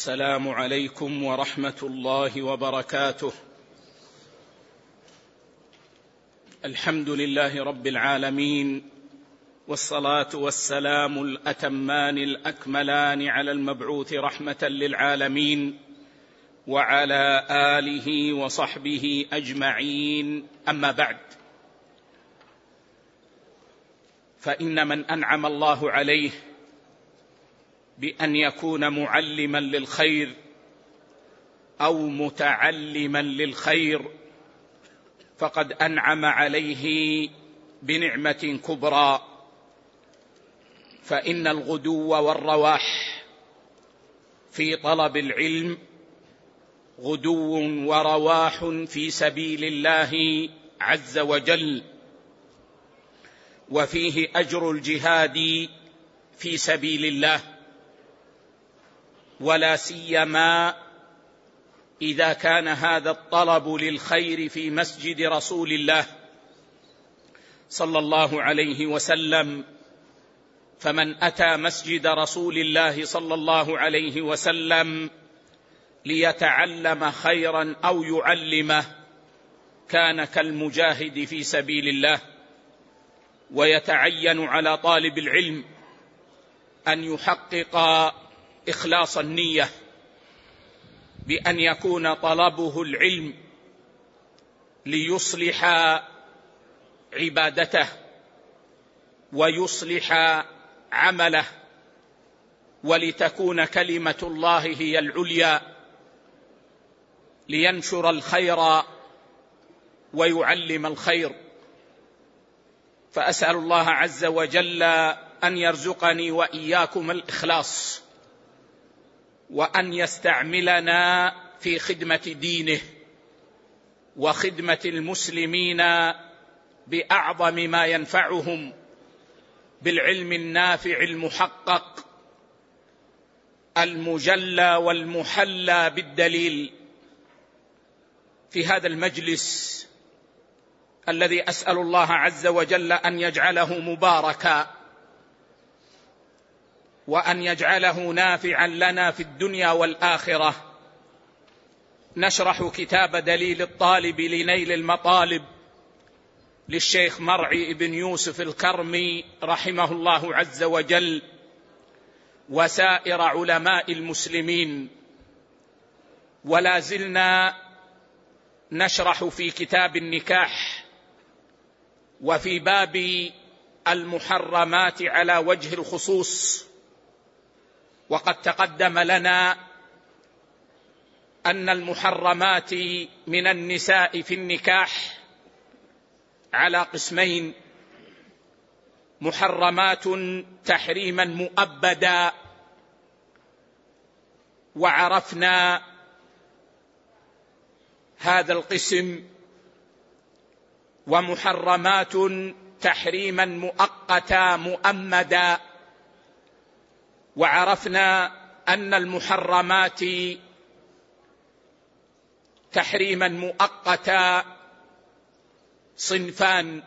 السلام عليكم ورحمة الله وبركاته. الحمد لله رب العالمين، والصلاة والسلام الأتمان الأكملان على المبعوث رحمة للعالمين وعلى آله وصحبه أجمعين. أما بعد، فإن من أنعم الله عليه بأن يكون معلما للخير أو متعلما للخير فقد أنعم عليه بنعمة كبرى، فإن الغدو والرواح في طلب العلم غدو ورواح في سبيل الله عز وجل، وفيه أجر الجهاد في سبيل الله، ولا سيما إذا كان هذا الطلب للخير في مسجد رسول الله صلى الله عليه وسلم. فمن أتى مسجد رسول الله صلى الله عليه وسلم ليتعلم خيرا أو يعلمه كان كالمجاهد في سبيل الله. ويتعين على طالب العلم أن يحقق إخلاص النية بأن يكون طلبه العلم ليصلح عبادته ويصلح عمله، ولتكون كلمة الله هي العليا، لينشر الخير ويعلم الخير. فأسأل الله عز وجل أن يرزقني وإياكم الإخلاص، وأن يستعملنا في خدمة دينه وخدمة المسلمين بأعظم ما ينفعهم بالعلم النافع المحقق المجلى والمحلى بالدليل. في هذا المجلس الذي أسأل الله عز وجل أن يجعله مباركا وأن يجعله نافعا لنا في الدنيا والآخرة، نشرح كتاب دليل الطالب لنيل المطالب للشيخ مرعي بن يوسف الكرمي رحمه الله عز وجل وسائر علماء المسلمين. ولا زلنا نشرح في كتاب النكاح وفي باب المحرمات على وجه الخصوص. وقد تقدم لنا أن المحرمات من النساء في النكاح على قسمين: محرمات تحريما مؤبدا، وعرفنا هذا القسم، ومحرمات تحريما مؤقتا مؤمدا، وعرفنا أن المحرمات تحريما مؤقتا صنفان: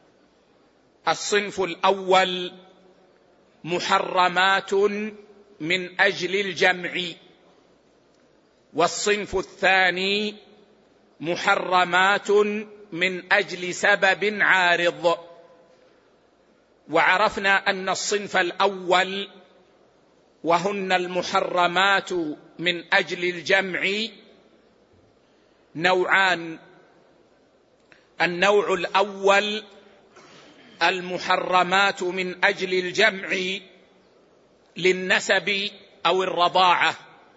الصنف الأول محرمات من أجل الجمع، والصنف الثاني محرمات من أجل سبب عارض. وعرفنا أن الصنف الأول وهن المحرمات من أجل الجمع نوعان: النوع الأول المحرمات من أجل الجمع للنسب أو الرضاعة،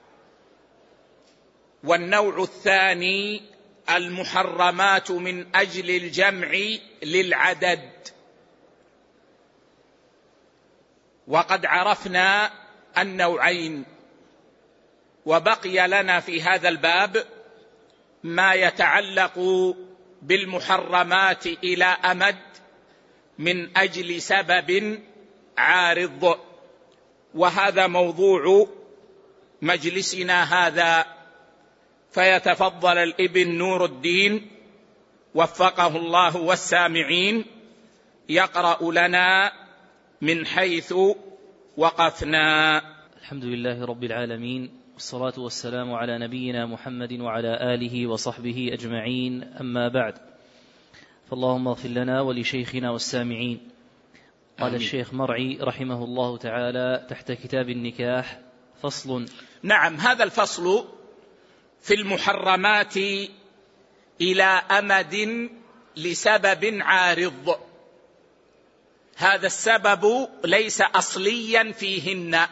والنوع الثاني المحرمات من أجل الجمع للعدد. وقد عرفنا النوعين، وبقي لنا في هذا الباب ما يتعلق بالمحرمات إلى أمد من أجل سبب عارض، وهذا موضوع مجلسنا هذا. فيتفضل الابن نور الدين وفقه الله والسامعين يقرأ لنا من حيث وقفنا. الحمد لله رب العالمين، والصلاة والسلام على نبينا محمد وعلى آله وصحبه أجمعين، أما بعد، فاللهم اغفر لنا ولشيخنا والسامعين. قال الشيخ مرعي رحمه الله تعالى تحت كتاب النكاح: فصل. نعم، هذا الفصل في المحرمات إلى أمد لسبب عارض. هذا السبب ليس أصليا فيهن،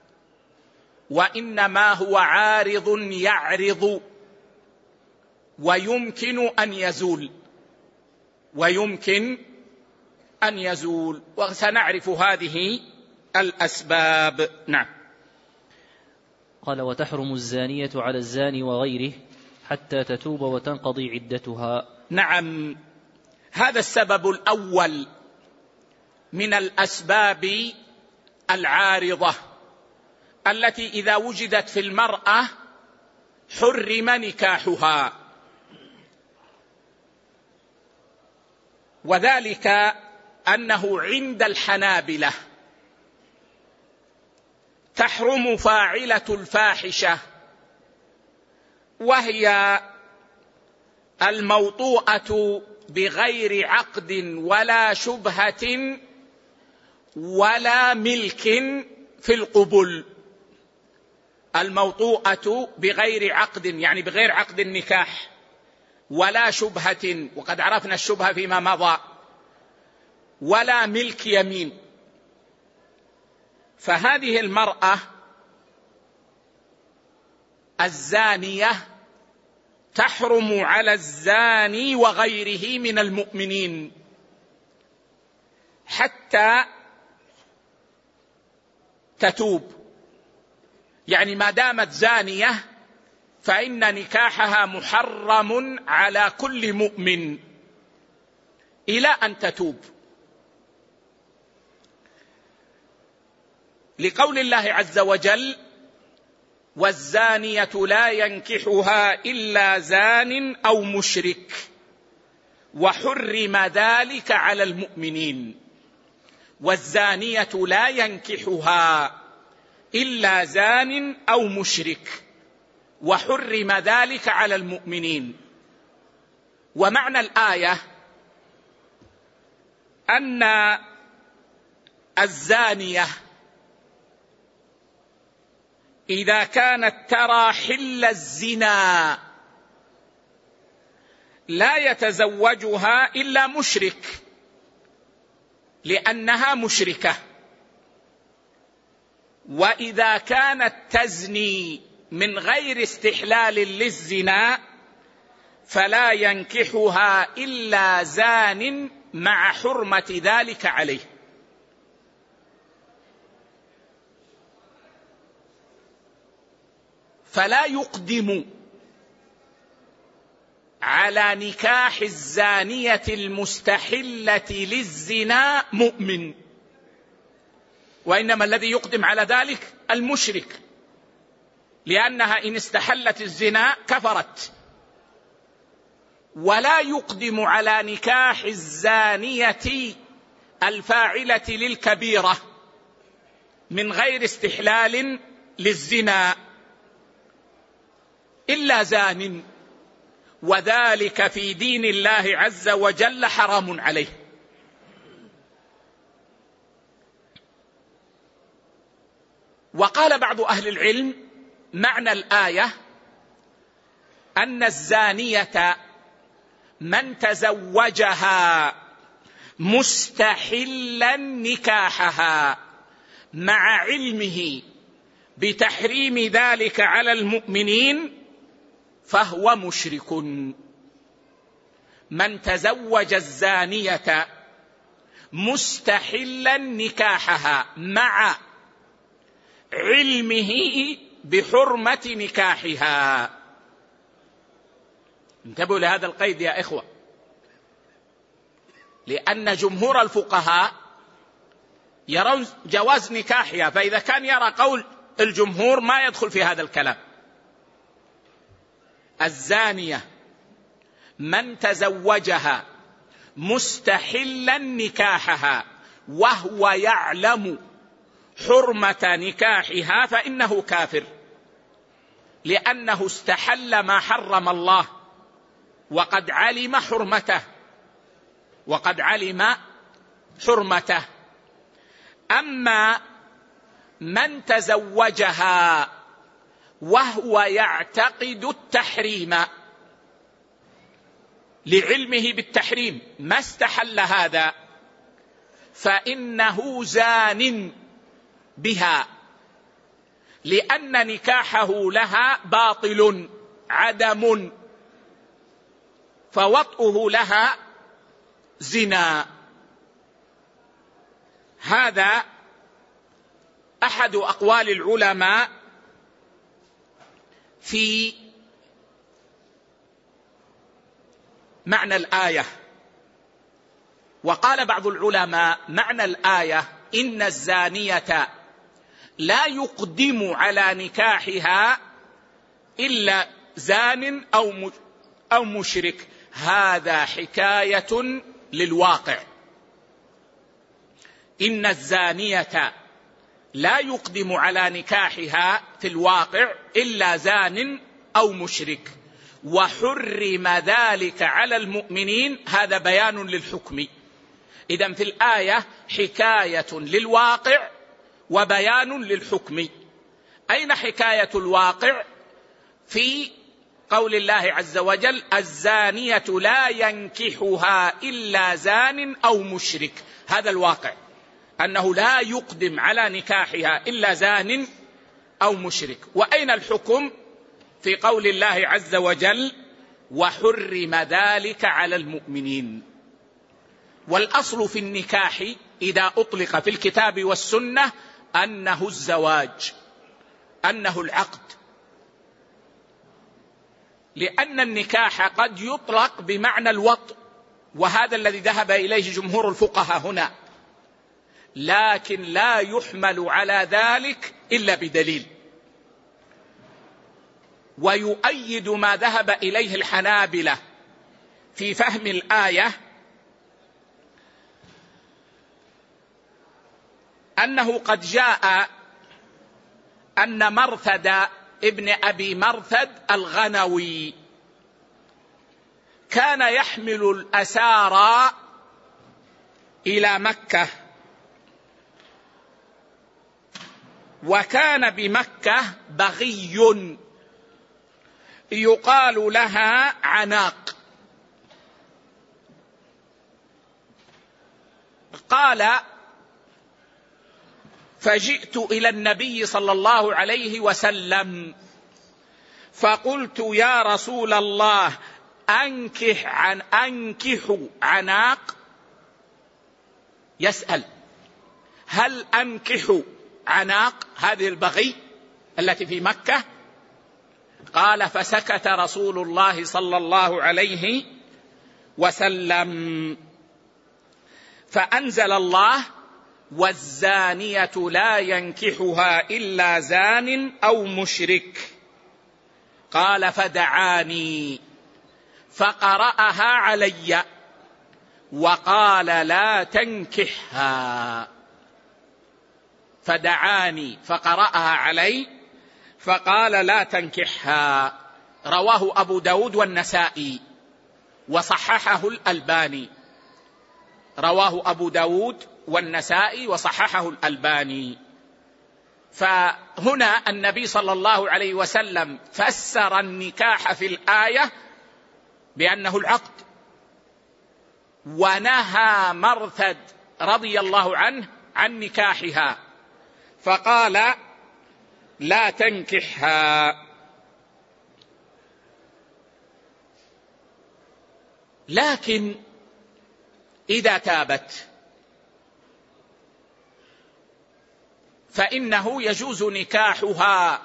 وإنما هو عارض يعرض ويمكن أن يزول وسنعرف هذه الأسباب. نعم. قال: وتحرم الزانية على الزاني وغيره حتى تتوب وتنقضي عدتها. نعم، هذا السبب الأول من الأسباب العارضة التي إذا وجدت في المرأة حرم نكاحها، وذلك أنه عند الحنابلة تحرم فاعلة الفاحشة، وهي الموطوءة بغير عقد ولا شبهة ولا ملك في القبل. الموطوءة بغير عقد يعني بغير عقد النكاح، ولا شبهة، وقد عرفنا الشبهة فيما مضى، ولا ملك يمين. فهذه المرأة الزانية تحرم على الزاني وغيره من المؤمنين حتى تتوب، يعني ما دامت زانية فإن نكاحها محرم على كل مؤمن إلى أن تتوب، لقول الله عز وجل: والزانية لا ينكحها إلا زان أو مشرك وحرم ذلك على المؤمنين. والزانية لا ينكحها إلا زان أو مشرك وحرم ذلك على المؤمنين. ومعنى الآية أن الزانية إذا كانت ترى حل الزنا لا يتزوجها إلا مشرك لأنها مشركة، وإذا كانت تزني من غير استحلال للزنا فلا ينكحها إلا زان مع حرمة ذلك عليه. فلا يقدم على نكاح الزانية المستحلة للزنا مؤمن، وإنما الذي يقدم على ذلك المشرك، لأنها إن استحلت الزنا كفرت. ولا يقدم على نكاح الزانية الفاعلة للكبيرة من غير استحلال للزنا إلا زان، وذلك في دين الله عز وجل حرام عليه. وقال بعض أهل العلم معنى الآية أن الزانية من تزوجها مستحلا نكاحها مع علمه بتحريم ذلك على المؤمنين فهو مشرك. من تزوج الزانية مستحلا نكاحها مع علمه بحرمة نكاحها. انتبهوا لهذا القيد يا إخوة، لأن جمهور الفقهاء يرون جواز نكاحها، فإذا كان يرى قول الجمهور ما يدخل في هذا الكلام. الزانية من تزوجها مستحلا نكاحها وهو يعلم حرمة نكاحها فإنه كافر. لأنه استحل ما حرم الله وقد علم حرمته. أما من تزوجها وهو يعتقد التحريم لعلمه بالتحريم ما استحل هذا، فإنه زان بها، لأن نكاحه لها باطل عدم، فوطئه لها زنا. هذا أحد أقوال العلماء في معنى الآية. وقال بعض العلماء معنى الآية إن الزانية لا يقدم على نكاحها إلا زان أو مشرك. هذا حكاية للواقع. إن الزانية لا يقدم على نكاحها في الواقع إلا زان أو مشرك، وحرم ذلك على المؤمنين. هذا بيان للحكم. إذن في الآية حكاية للواقع وبيان للحكم. أين حكاية الواقع؟ في قول الله عز وجل الزانية لا ينكحها إلا زان أو مشرك. هذا الواقع، أنه لا يقدم على نكاحها إلا زان أو مشرك. وأين الحكم؟ في قول الله عز وجل وحرم ذلك على المؤمنين. والأصل في النكاح إذا أطلق في الكتاب والسنة أنه الزواج، أنه العقد، لأن النكاح قد يطلق بمعنى الوطء، وهذا الذي ذهب إليه جمهور الفقهاء هنا، لكن لا يحمل على ذلك إلا بدليل. ويؤيد ما ذهب إليه الحنابلة في فهم الآية أنه قد جاء أن مرثد ابن أبي مرثد الغنوي كان يحمل الأسارى إلى مكة، وكان بمكة بغي يقال لها عناق. قال فجئت إلى النبي صلى الله عليه وسلم فقلت يا رسول الله أنكح عناق. يسأل هل أنكح عناق هذه البغي التي في مكة؟ قال فسكت رسول الله صلى الله عليه وسلم، فأنزل الله والزانية لا ينكحها إلا زان أو مشرك. قال فدعاني فقرأها علي وقال لا تنكحها. فدعاني فقرأها علي فقال لا تنكحها. رواه أبو داود والنسائي وصححه الألباني. رواه أبو داود والنسائي وصححه الألباني. فهنا النبي صلى الله عليه وسلم فسر النكاح في الآية بأنه العقد، ونهى مرثد رضي الله عنه عن نكاحها فقال لا تنكحها. لكن إذا تابت فإنه يجوز نكاحها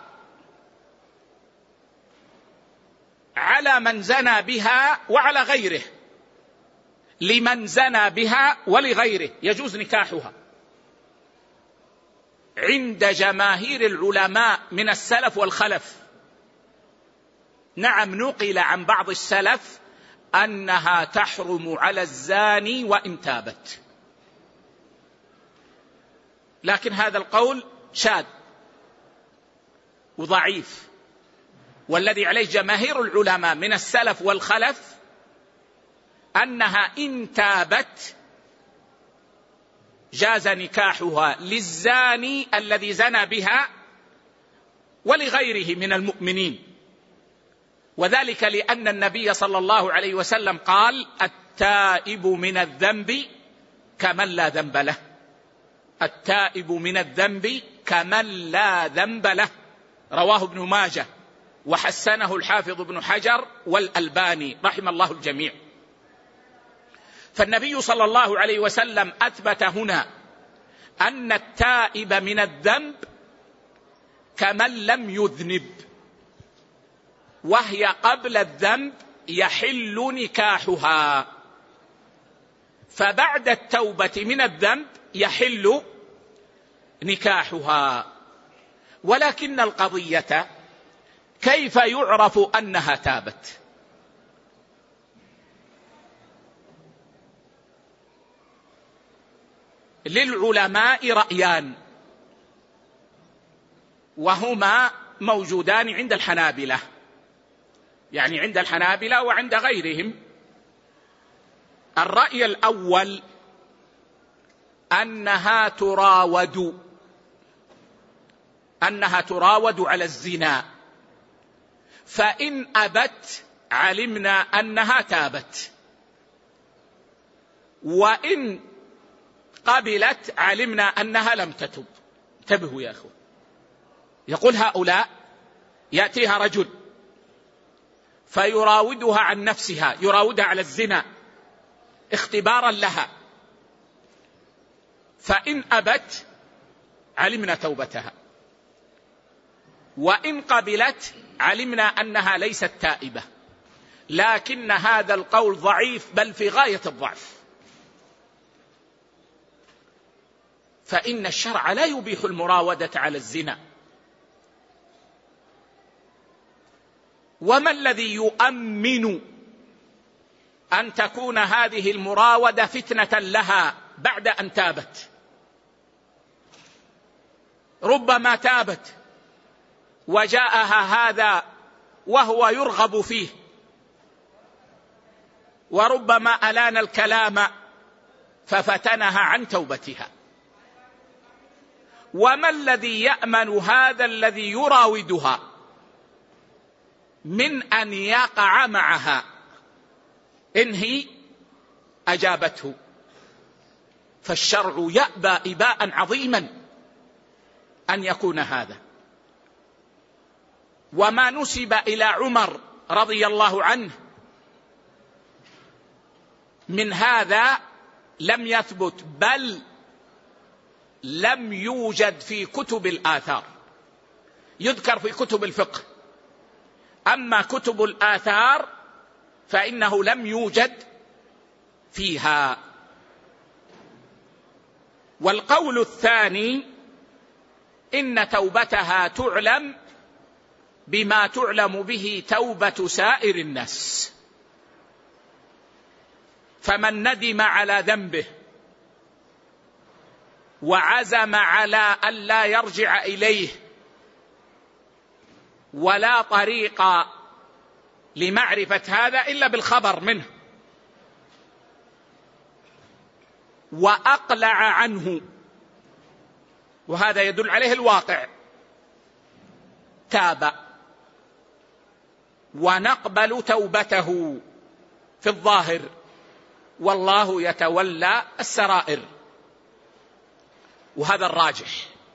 على من زنى بها وعلى غيره. لمن زنى بها ولغيره يجوز نكاحها عند جماهير العلماء من السلف والخلف. نعم، نقل عن بعض السلف أنها تحرم على الزاني وإن تابت، لكن هذا القول شاذ وضعيف، والذي عليه جماهير العلماء من السلف والخلف أنها إن تابت جاز نكاحها للزاني الذي زنى بها ولغيره من المؤمنين، وذلك لأن النبي صلى الله عليه وسلم قال: التائب من الذنب كمن لا ذنب له. التائب من الذنب كمن لا ذنب له، رواه ابن ماجه وحسنه الحافظ ابن حجر والألباني رحم الله الجميع. فالنبي صلى الله عليه وسلم أثبت هنا أن التائب من الذنب كمن لم يذنب، وهي قبل الذنب يحل نكاحها، فبعد التوبة من الذنب يحل نكاحها. ولكن القضية كيف يعرف أنها تابت؟ للعلماء رأيان، وهما موجودان عند الحنابلة، يعني عند الحنابلة وعند غيرهم. الرأي الأول أنها تراود على الزنا، فإن أبت علمنا أنها تابت، وإن قبلت علمنا أنها لم تتب. انتبهوا يا أخوة، يقول هؤلاء: يأتيها رجل فيراودها عن نفسها، يراودها على الزنا اختبارا لها، فإن أبت علمنا توبتها، وإن قبلت علمنا أنها ليست تائبة. لكن هذا القول ضعيف، بل في غاية الضعف، فإن الشرع لا يبيح المراودة على الزنا. وما الذي يؤمن أن تكون هذه المراودة فتنة لها بعد أن تابت؟ ربما تابت وجاءها هذا وهو يرغب فيه، وربما ألان الكلام ففتنها عن توبتها. وما الذي يأمن هذا الذي يراودها من أن يقع معها إن هي أجابته؟ فالشرع يأبى إباء عظيما أن يكون هذا. وما نسب إلى عمر رضي الله عنه من هذا لم يثبت، بل لم يوجد في كتب الآثار، يذكر في كتب الفقه، أما كتب الآثار فإنه لم يوجد فيها. والقول الثاني إن توبتها تعلم بما تعلم به توبة سائر الناس، فمن ندم على ذنبه وعزم على ألا يرجع إليه ولا طريق لمعرفة هذا إلا بالخبر منه وأقلع عنه، وهذا يدل عليه الواقع، تاب ونقبل توبته في الظاهر، والله يتولى السرائر، وهذا الراجح.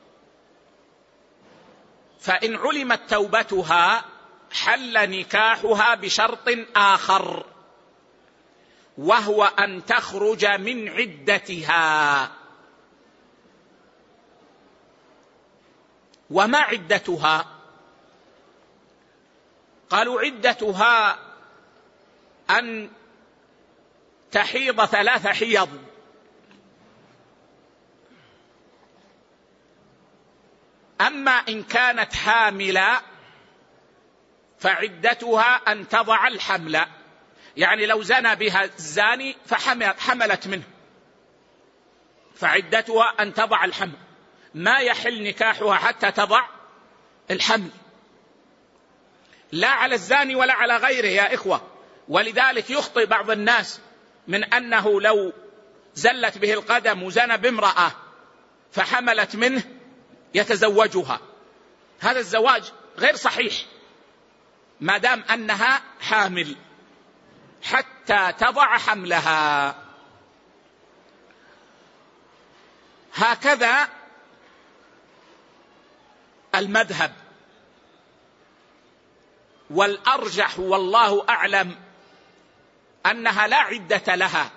فإن علمت توبتها حل نكاحها بشرط آخر، وهو أن تخرج من عدتها. وما عدتها؟ قالوا عدتها أن تحيض 3 حيض، أما إن كانت حاملة فعدتها أن تضع الحمل، يعني لو زنى بها الزاني فحملت منه فعدتها أن تضع الحمل، ما يحل نكاحها حتى تضع الحمل. لا على الزاني ولا على غيره يا إخوة. ولذلك يخطئ بعض الناس من أنه لو زلت به القدم وزنى بامرأة فحملت منه يتزوجها. هذا الزواج غير صحيح ما دام أنها حامل حتى تضع حملها. هكذا المذهب، والأرجح والله أعلم أنها لا عدة لها،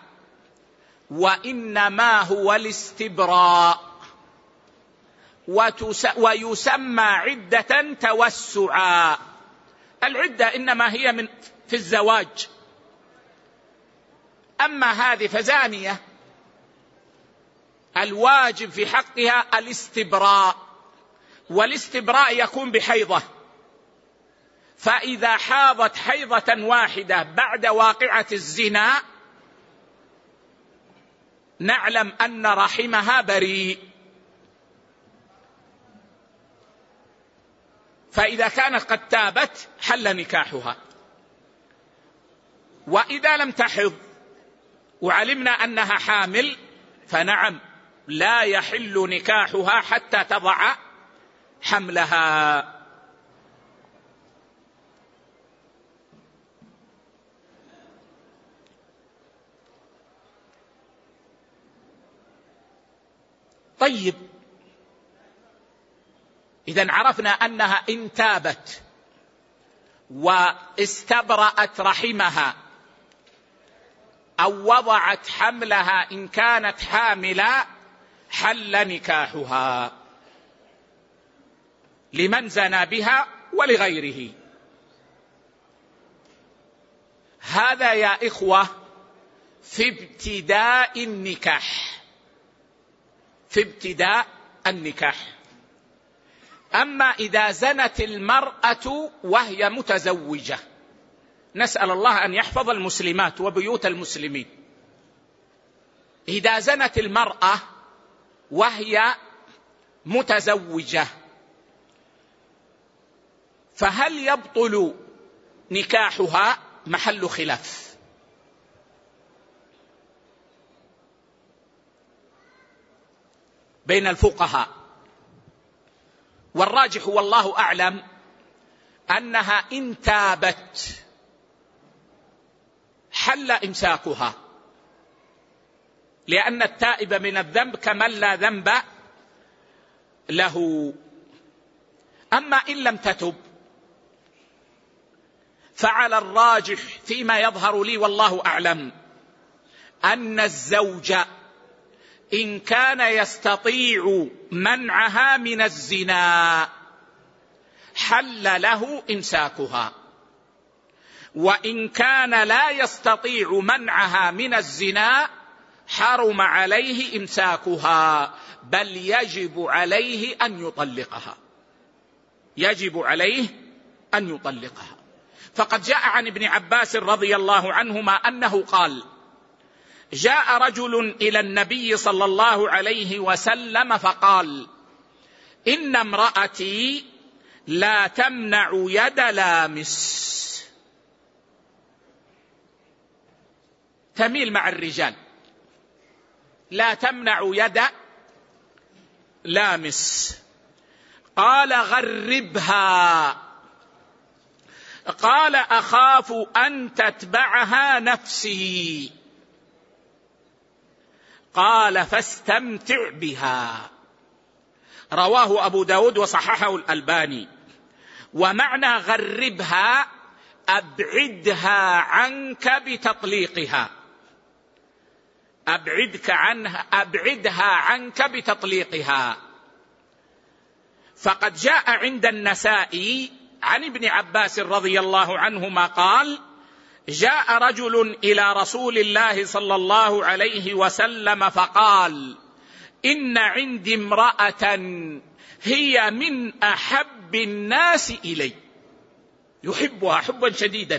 وإنما هو الاستبراء، ويسمى عدة توسعا. العدة إنما هي في الزواج، أما هذه فزانية الواجب في حقها الاستبراء، والاستبراء يكون بحيضة، فإذا حاضت حيضة واحدة بعد واقعة الزنا نعلم أن رحمها بريء. فإذا كانت قد تابت حل نكاحها، وإذا لم تحض وعلمنا أنها حامل فنعم لا يحل نكاحها حتى تضع حملها. طيب، إذن عرفنا أنها إن تابت واستبرأت رحمها أو وضعت حملها إن كانت حاملة حل نكاحها لمن زنى بها ولغيره. هذا يا إخوة في ابتداء النكاح، في ابتداء النكاح. أما إذا زنت المرأة وهي متزوجة، نسأل الله أن يحفظ المسلمات وبيوت المسلمين، إذا زنت المرأة وهي متزوجة فهل يبطل نكاحها؟ محل خلاف. بين الفقهاء، والراجح والله أعلم أنها إن تابت حل إمساكها، لأن التائب من الذنب كمن لا ذنب له. أما إن لم تتب فعلى الراجح فيما يظهر لي والله أعلم أن الزوج إن كان يستطيع منعها من الزنا حل له إمساكها، وإن كان لا يستطيع منعها من الزنا حرم عليه إمساكها، بل يجب عليه أن يطلقها، يجب عليه أن يطلقها. فقد جاء عن ابن عباس رضي الله عنهما أنه قال: جاء رجل إلى النبي صلى الله عليه وسلم فقال: إن امرأتي لا تمنع يد لامس، تميل مع الرجال، لا تمنع يد لامس. قال: غربها. قال: أخاف أن تتبعها نفسي. قال: فاستمتع بها. رواه أبو داود وصححه الألباني. ومعنى غربها أبعدها عنك بتطليقها، أبعدها عنك بتطليقها. فقد جاء عند النسائي عن ابن عباس رضي الله عنهما قال: جاء رجل إلى رسول الله صلى الله عليه وسلم فقال: إن عندي امرأة هي من أحب الناس إلي، يحبها حبا شديدا،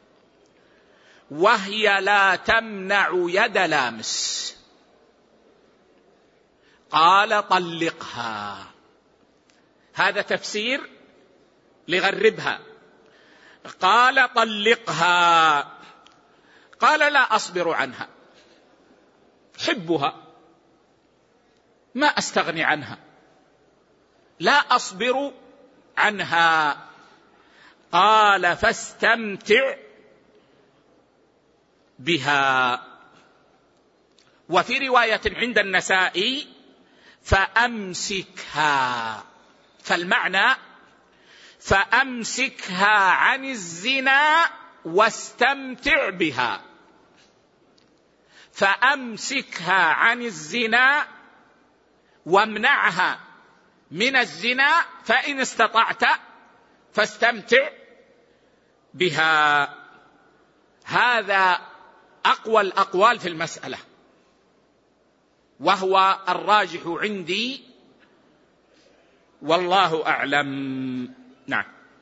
وهي لا تمنع يد لامس. قال: طلقها. هذا تفسير لغربها. قال طلقها. قال لا أصبر عنها، حبها ما أستغني عنها، لا أصبر عنها. قال فاستمتع بها. وفي رواية عند النسائي فأمسكها، فالمعنى فأمسكها عن الزنا واستمتع بها، فأمسكها عن الزنا وامنعها من الزنا، فإن استطعت فاستمتع بها. هذا أقوى الأقوال في المسألة، وهو الراجح عندي والله أعلم. نعم.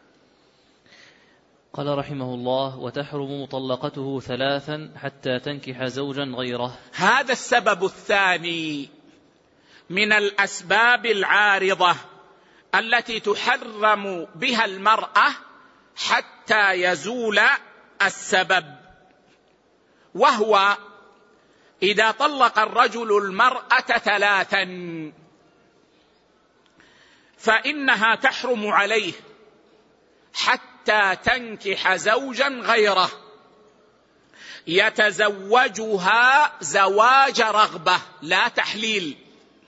قال رحمه الله: وتحرم مطلقته 3 حتى تنكح زوجا غيره. هذا السبب الثاني من الأسباب العارضة التي تحرم بها المرأة حتى يزول السبب، وهو إذا طلق الرجل المرأة 3 فإنها تحرم عليه حتى تنكح زوجا غيره يتزوجها زواج رغبة لا تحليل،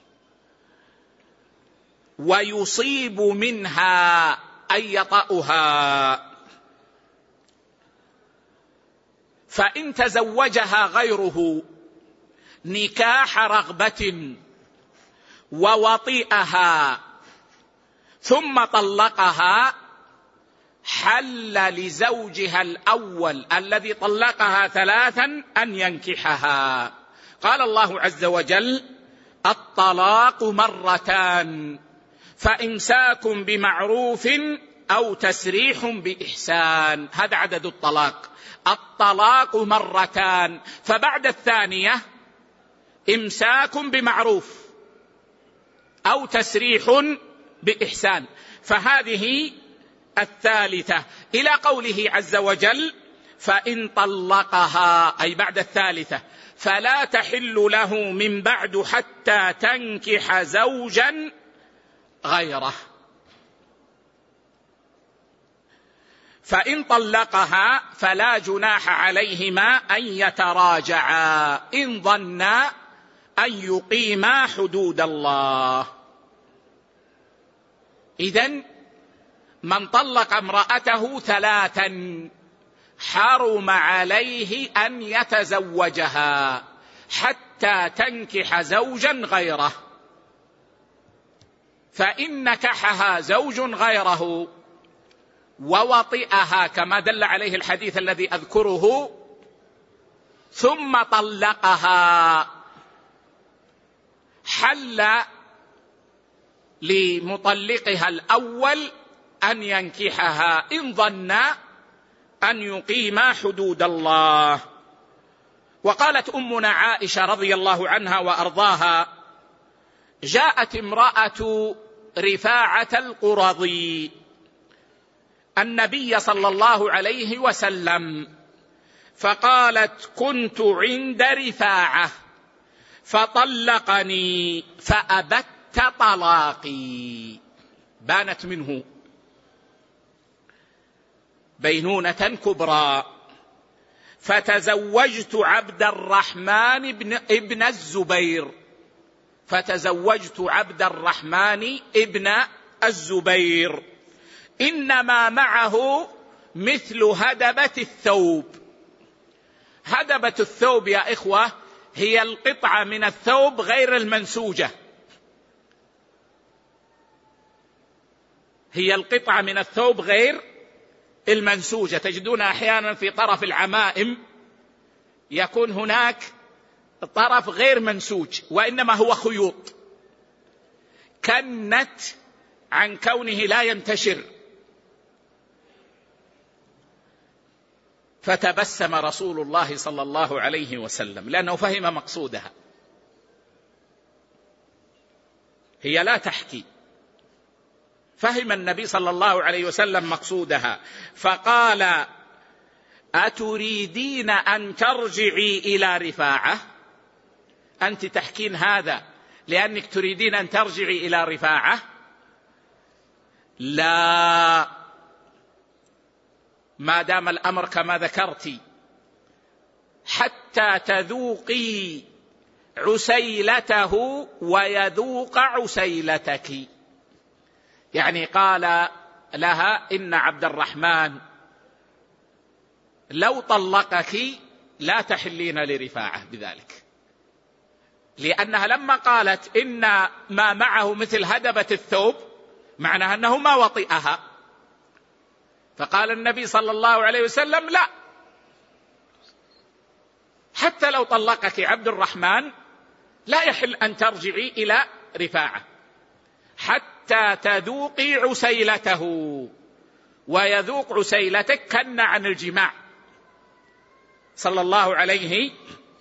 ويصيب منها أن يطأها. فإن تزوجها غيره نكاح رغبة ووطئها ثم طلقها، حل لزوجها الأول الذي طلقها 3 أن ينكحها. قال الله عز وجل: الطلاق 2، فإمساك بمعروف أو تسريح بإحسان. هذا عدد الطلاق. الطلاق 2، فبعد الثانية إمساك بمعروف أو تسريح بإحسان، فهذه الثالثة، إلى قوله عز وجل: فإن طلقها، أي بعد الثالثة، فلا تحل له من بعد حتى تنكح زوجا غيره. فإن طلقها فلا جناح عليهما أن يتراجعا إن ظنا أن يقيما حدود الله. إذن من طلق امرأته 3 حرم عليه أن يتزوجها حتى تنكح زوجا غيره، فإن نكحها زوج غيره ووطئها كما دل عليه الحديث الذي أذكره ثم طلقها، حل لمطلقها الأول أن ينكحها إن ظن أن يقيما حدود الله. وقالت أمنا عائشة رضي الله عنها وأرضاها: جاءت امرأة رفاعة القرظي النبي صلى الله عليه وسلم فقالت: كنت عند رفاعة فطلقني فأبت طلاقي. بانت منه بينونة كبرى، فتزوجت عبد الرحمن ابن الزبير، فتزوجت عبد الرحمن ابن الزبير، إنما معه مثل هدبة الثوب. هدبة الثوب يا إخوة هي القطعة من الثوب غير المنسوجة، هي القطعة من الثوب غير المنسوجة. تجدونها أحيانا في طرف العمائم يكون هناك طرف غير منسوج وإنما هو خيوط، كنت عن كونه لا ينتشر. فتبسم رسول الله صلى الله عليه وسلم لأنه فهم مقصودها، هي لا تحكي فهم النبي صلى الله عليه وسلم مقصودها، فقال: أتريدين أن ترجعي إلى رفاعة؟ أنت تحكين هذا لأنك تريدين أن ترجعي إلى رفاعة؟ لا، ما دام الأمر كما ذكرت، حتى تذوقي عسيلته ويذوق عسيلتك. يعني قال لها: إن عبد الرحمن لو طلقك لا تحلين لرفاعة بذلك، لأنها لما قالت إن ما معه مثل هدبة الثوب معناها أنه ما وطئها، فقال النبي صلى الله عليه وسلم: لا، حتى لو طلقك عبد الرحمن لا يحل أن ترجعي إلى رفاعة حتى تذوقي عسيلته ويذوق عسيلتك، كن عن الجماع صلى الله عليه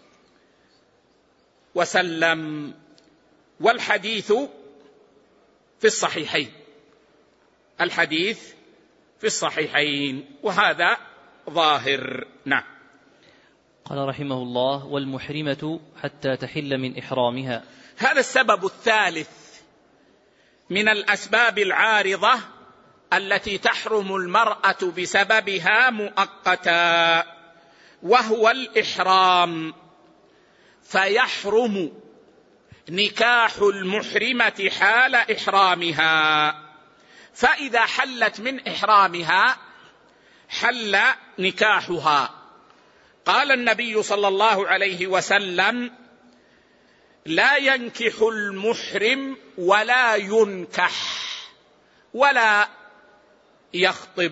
وسلم. والحديث في الصحيحين، الحديث في الصحيحين، وهذا ظاهر. نعم. قال رحمه الله: والمحرمة حتى تحل من إحرامها. هذا السبب الثالث من الأسباب العارضة التي تحرم المرأة بسببها مؤقتا، وهو الإحرام. فيحرم نكاح المحرمة حال إحرامها، فإذا حلت من إحرامها حل نكاحها. قال النبي صلى الله عليه وسلم: لا ينكح المحرم ولا ينكح ولا يخطب.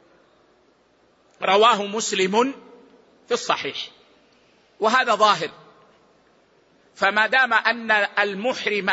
رواه مسلم في الصحيح. وهذا ظاهر، فما دام أن المحرم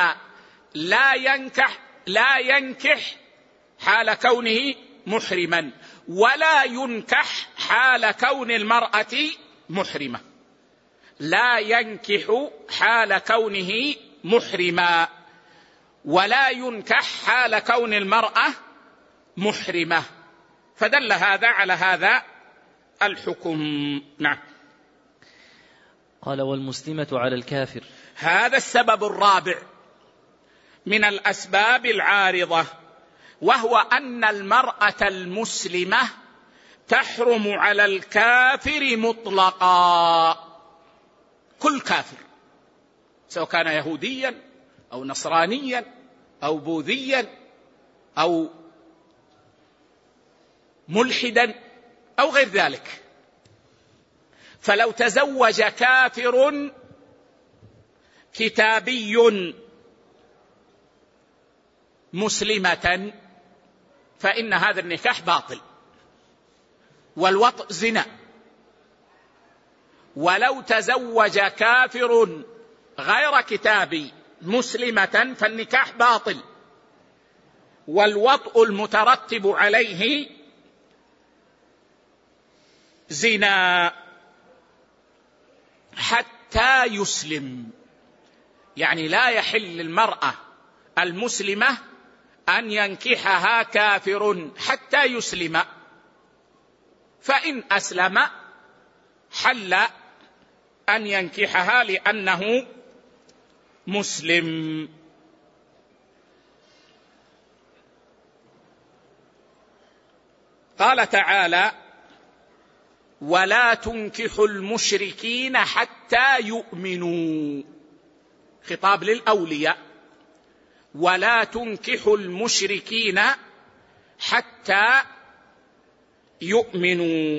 لا ينكح حال كونه محرما، ولا ينكح حال كون المرأة محرمة، لا ينكح حال كونه محرما ولا ينكح حال كون المرأة محرمة، فدل هذا على هذا الحكم. نعم. قال: والمسلمة على الكافر. هذا السبب الرابع من الأسباب العارضة، وهو أن المرأة المسلمة تحرم على الكافر مطلقا. كل كافر، سواء كان يهوديا أو نصرانيا أو بوذيا أو ملحدا أو غير ذلك. فلو تزوج كافر كتابي مسلمة فإن هذا النكاح باطل، والوطء زنا. ولو تزوج كافر غير كتابي مسلمة فالنكاح باطل، والوطء المترتب عليه زنا حتى يسلم. يعني لا يحل للمرأة المسلمة أن ينكحها كافر حتى يسلم، فإن أسلم حل أن ينكحها لأنه مسلم. قال تعالى: ولا تنكحوا المشركين حتى يؤمنوا. خطاب للأولياء: ولا تنكحوا المشركين حتى يؤمنوا.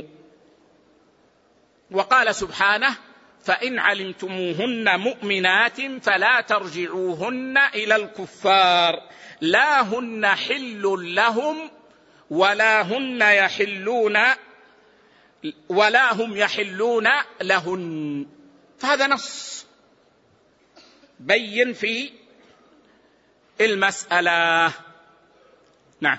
وقال سبحانه: فإن علمتموهن مؤمنات فلا ترجعوهن إلى الكفار لا هن حل لهم ولا هم يحلون لهن. فهذا نص بين في المسألة. نعم.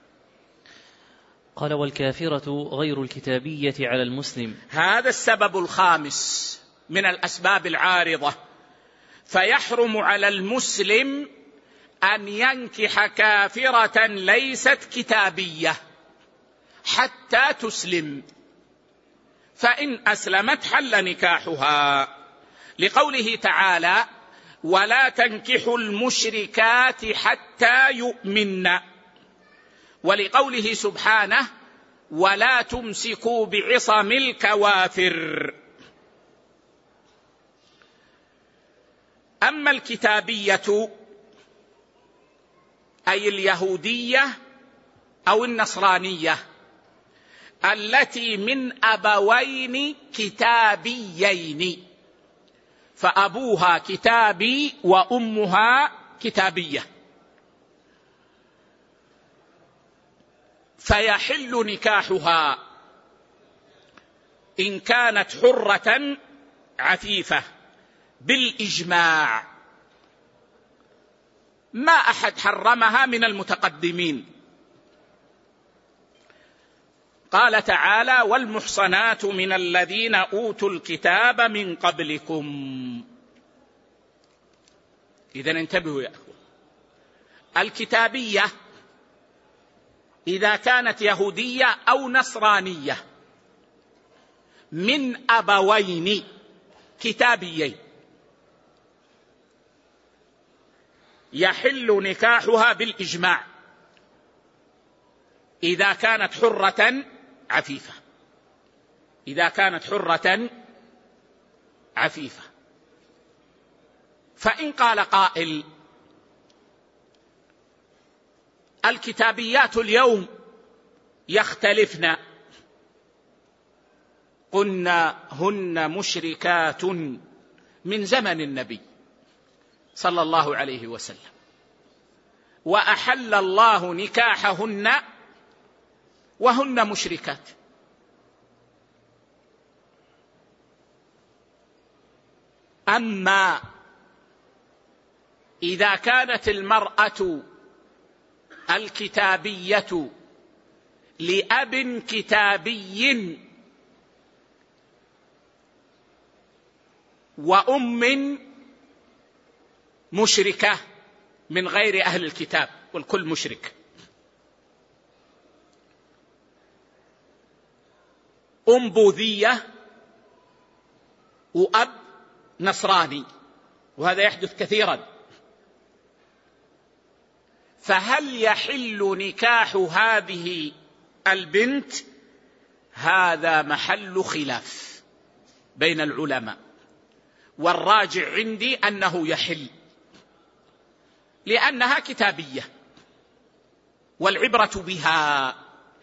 قال: والكافرة غير الكتابية على المسلم. هذا السبب الخامس من الأسباب العارضة. فيحرم على المسلم أن ينكح كافرة ليست كتابية حتى تسلم، فإن أسلمت حل نكاحها، لقوله تعالى: ولا تنكحوا المشركات حتى يؤمن، ولقوله سبحانه: ولا تمسكوا بعصم الكوافر. أما الكتابية أي اليهودية أو النصرانية التي من أبوين كتابيين، فأبوها كتابي وأمها كتابية، فيحل نكاحها إن كانت حرة عفيفة بالإجماع، ما أحد حرمها من المتقدمين. قال تعالى: والمحصنات من الذين أوتوا الكتاب من قبلكم. إذن انتبهوا يا أخوة، الكتابية إذا كانت يهودية أو نصرانية من أبوين كتابيين يحل نكاحها بالإجماع إذا كانت حرة عفيفة، إذا كانت حرة عفيفة. فإن قال قائل: الكتابيات اليوم يختلفن، قلنا هن مشركات من زمن النبي صلى الله عليه وسلم، وأحل الله نكاحهن وهن مشركات. أما إذا كانت المرأة الكتابية لأب كتابي وأم مشركة من غير أهل الكتاب، والكل مشرك، أم بوذية وأب نصراني، وهذا يحدث كثيرا، فهل يحل نكاح هذه البنت؟ هذا محل خلاف بين العلماء، والراجع عندي أنه يحل، لأنها كتابية والعبرة بها،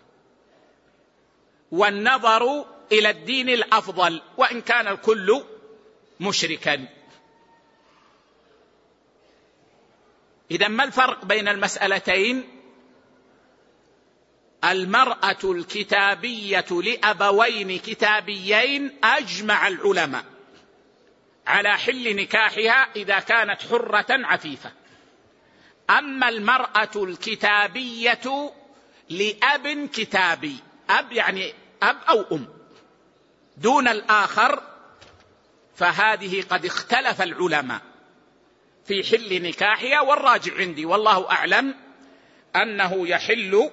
والنظر إلى الدين الأفضل وإن كان الكل مشركا. إذن ما الفرق بين المسألتين؟ المرأة الكتابية لأبوين كتابيين أجمع العلماء على حل نكاحها إذا كانت حرة عفيفة. أما المرأة الكتابية لأب كتابي، أب يعني أب أو أم دون الآخر، فهذه قد اختلف العلماء في حل نكاحها، والراجع عندي والله أعلم أنه يحل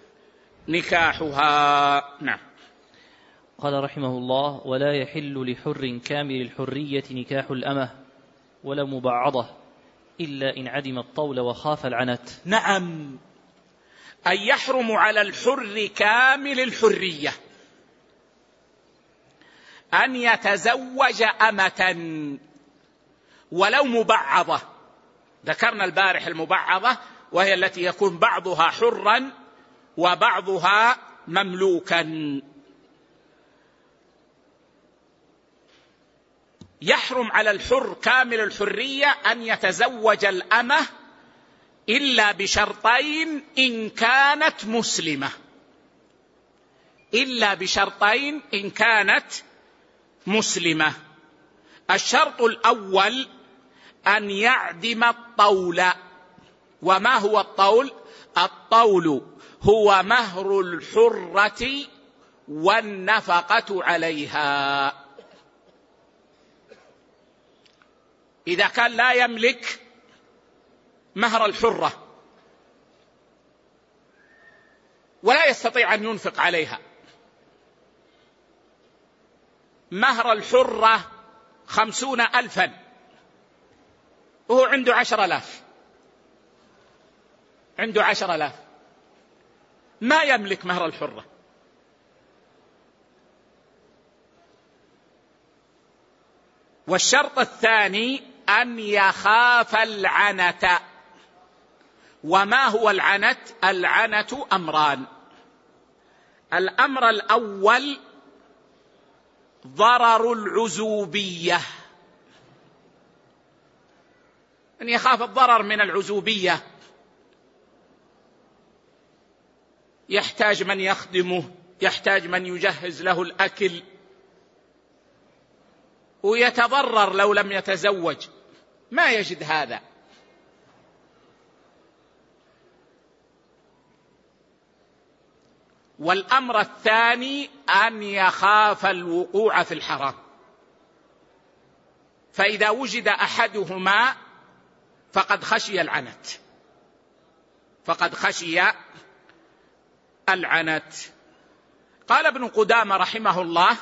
نكاحها. نعم. قال رحمه الله: ولا يحل لحر كامل الحرية نكاح الأمة ولا مبعضة إلا إن عدم الطول وخاف العنت. نعم، أي يحرم على الحر كامل الحرية أن يتزوج أمة ولو مبعضة. ذكرنا البارح المبعضة، وهي التي يكون بعضها حرا وبعضها مملوكا. يحرم على الحر كامل الحرية أن يتزوج الأمة إلا بشرطين إن كانت مسلمة، إلا بشرطين إن كانت مسلمة. الشرط الأول أن يعدم الطول. وما هو الطول؟ الطول هو مهر الحرة والنفقة عليها. إذا كان لا يملك مهر الحرة ولا يستطيع أن ينفق عليها. مهر الحرة 50,000 وهو عنده 10,000، عنده 10,000 ما يملك مهر الحرة. والشرط الثاني أن يخاف العنت. وما هو العنت؟ العنت أمران. الأمر الأول ضرر العزوبية، أن يخاف الضرر من العزوبية، يحتاج من يخدمه، يحتاج من يجهز له الأكل، ويتضرر لو لم يتزوج، ما يجد هذا. والأمر الثاني أن يخاف الوقوع في الحرام، فإذا وجد أحدهما فقد خشي العنت، فقد خشي العنت. قال ابن قدامة رحمه الله: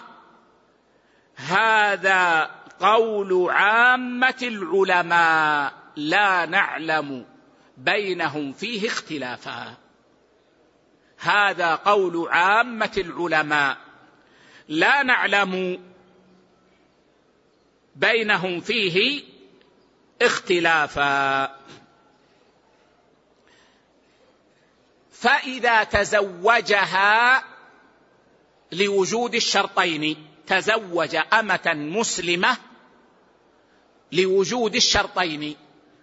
هذا قول عامة العلماء لا نعلم بينهم فيه اختلافا. هذا قول عامة العلماء لا نعلم بينهم فيه اختلافا. فإذا تزوجها لوجود الشرطين، تزوج أمة مسلمة لوجود الشرطين،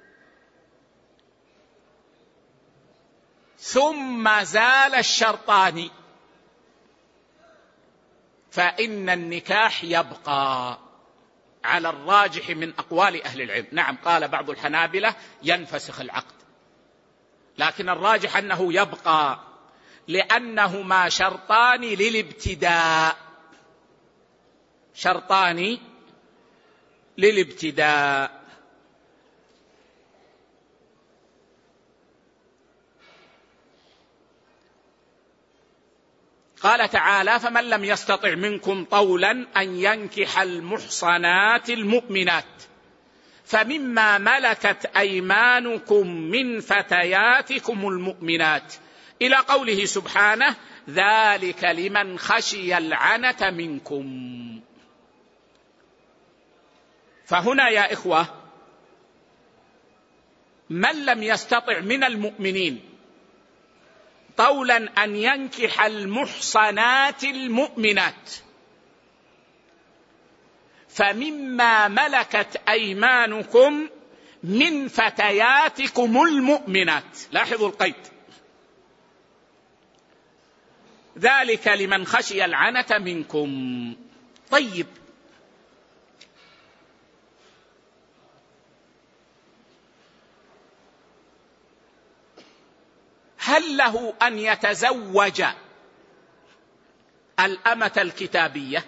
ثم زال الشرطان، فإن النكاح يبقى على الراجح من أقوال أهل العلم. نعم، قال بعض الحنابلة ينفسخ العقد، لكن الراجح أنه يبقى، لأنهما شرطان للابتداء، شرطان للابتداء. قال تعالى: فمن لم يستطع منكم طولا أن ينكح المحصنات المؤمنات فمما ملكت أيمانكم من فتياتكم المؤمنات، إلى قوله سبحانه: ذلك لمن خشي العنت منكم. فهنا يا إخوة، من لم يستطع من المؤمنين طولا أن ينكح المحصنات المؤمنات فمما ملكت أيمانكم من فتياتكم المؤمنات. لاحظوا القيد، ذلك لمن خشي العنت منكم. طيب، هل له أن يتزوج الأمة الكتابية؟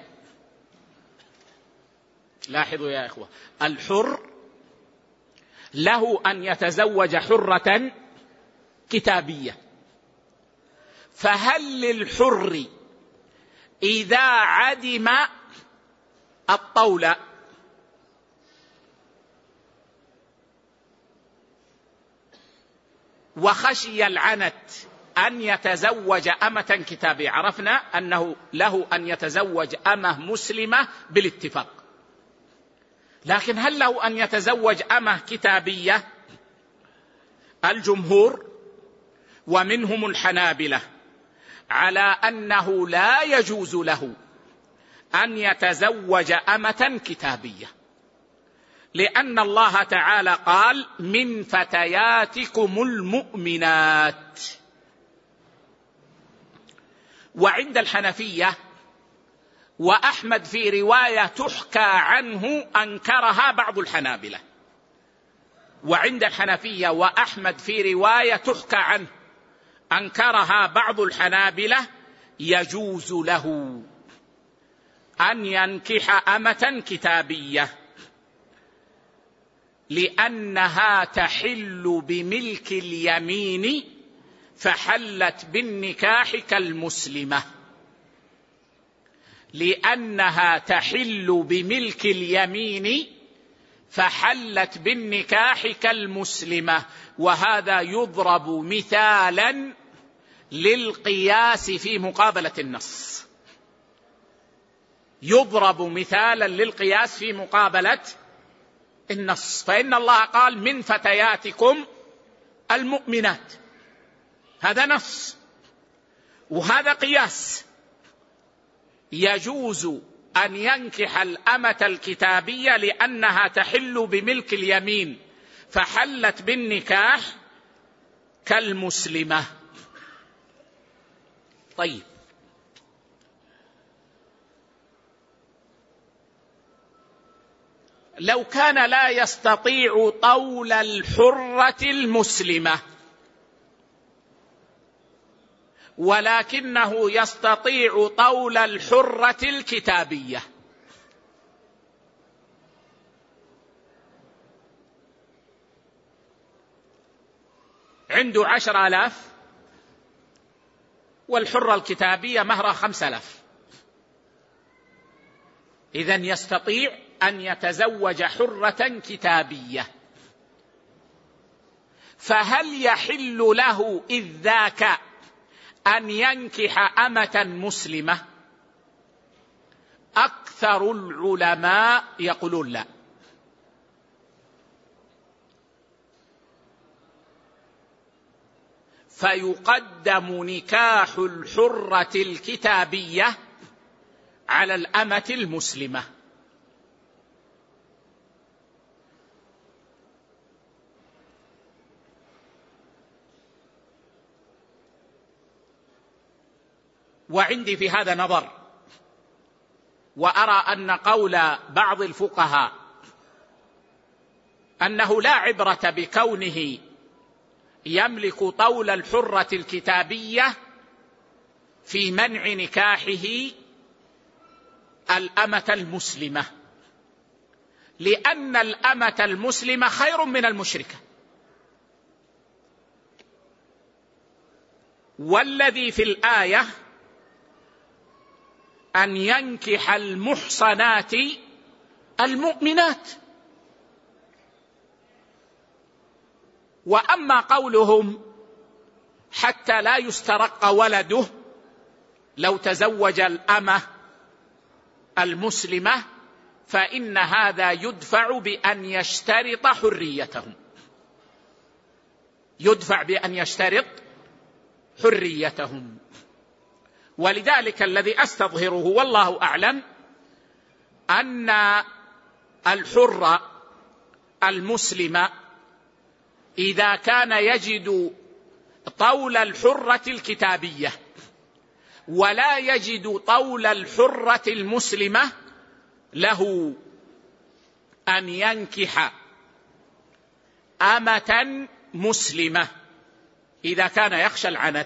لاحظوا يا إخوة، الحر له أن يتزوج حرة كتابية، فهل للحر إذا عدم الطول وخشي العنت أن يتزوج أمة كتابية؟ عرفنا أنه له أن يتزوج أمة مسلمة بالاتفاق، لكن هل له أن يتزوج أمة كتابية؟ الجمهور ومنهم الحنابلة على أنه لا يجوز له أن يتزوج أمة كتابية، لأن الله تعالى قال: من فتياتكم المؤمنات. وعند الحنفية وأحمد في رواية تحكى عنه أنكرها بعض الحنابلة، وعند الحنفية وأحمد في رواية تحكى عنه أنكرها بعض الحنابلة، يجوز له أن ينكح أمة كتابية، لأنها تحل بملك اليمين فحلت بالنكاح كالمسلمة. لأنها تحل بملك اليمين فحلت بالنكاح كالمسلمة. وهذا يضرب مثالا للقياس في مقابلة النص، يضرب مثالا للقياس في مقابلة النص. فإن الله قال من فتياتكم المؤمنات، هذا نص وهذا قياس. يجوز أن ينكح الأمة الكتابية لأنها تحل بملك اليمين فحلت بالنكاح كالمسلمة. طيب، لو كان لا يستطيع طول الحرة المسلمة ولكنه يستطيع طول الحرة الكتابية، عنده 10,000 والحرة الكتابية مهرها 5,000، إذن يستطيع أن يتزوج حرة كتابية. فهل يحل له إذ ذاك أن ينكح أمة مسلمة؟ أكثر العلماء يقولون لا. فيقدم نكاح الحرة الكتابية على الأمة المسلمة. وعندي في هذا نظر، وأرى أن قول بعض الفقهاء أنه لا عبرة بكونه يملك طول الحرة الكتابية في منع نكاحه الأمة المسلمة، لأن الأمة المسلمة خير من المشركة. والذي في الآية أن ينكح المحصنات المؤمنات. وأما قولهم حتى لا يسترق ولده لو تزوج الأمة المسلمة، فإن هذا يدفع بأن يشترط حريتهم، يدفع بأن يشترط حريتهم. ولذلك الذي أستظهره والله أعلم أن الحرة المسلمة إذا كان يجد طول الحرة الكتابية ولا يجد طول الحرة المسلمة، له أن ينكح أمة مسلمة إذا كان يخشى العنت.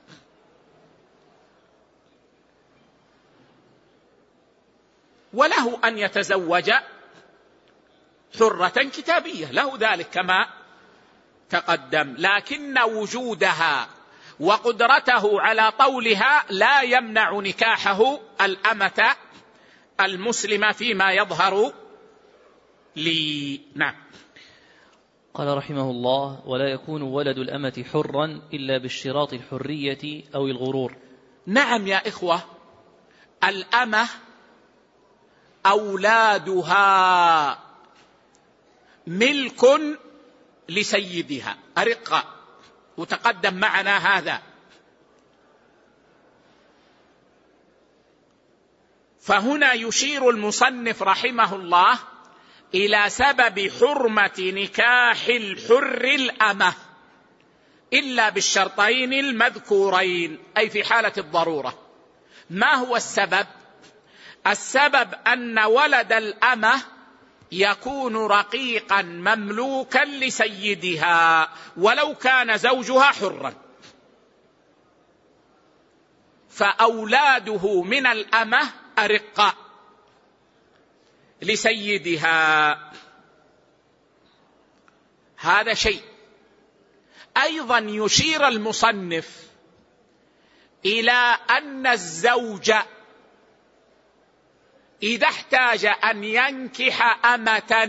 وله أن يتزوج حرة كتابية، له ذلك كما تقدم، لكن وجودها وقدرته على طولها لا يمنع نكاحه الأمة المسلمة فيما يظهر لي. نعم. قال رحمه الله: ولا يكون ولد الأمة حرا إلا باشتراط الحرية أو الغرور. نعم يا إخوة، الأمة أولادها ملك لسيدها أرقة، وتقدم معنا هذا. فهنا يشير المصنف رحمه الله إلى سبب حرمة نكاح الحر الأمة إلا بالشرطين المذكورين، أي في حالة الضرورة. ما هو السبب؟ السبب أن ولد الأمة يكون رقيقا مملوكا لسيدها ولو كان زوجها حرا، فأولاده من الأمة أرقاء لسيدها. هذا شيء. أيضا يشير المصنف إلى أن الزوج إذا احتاج أن ينكح أمة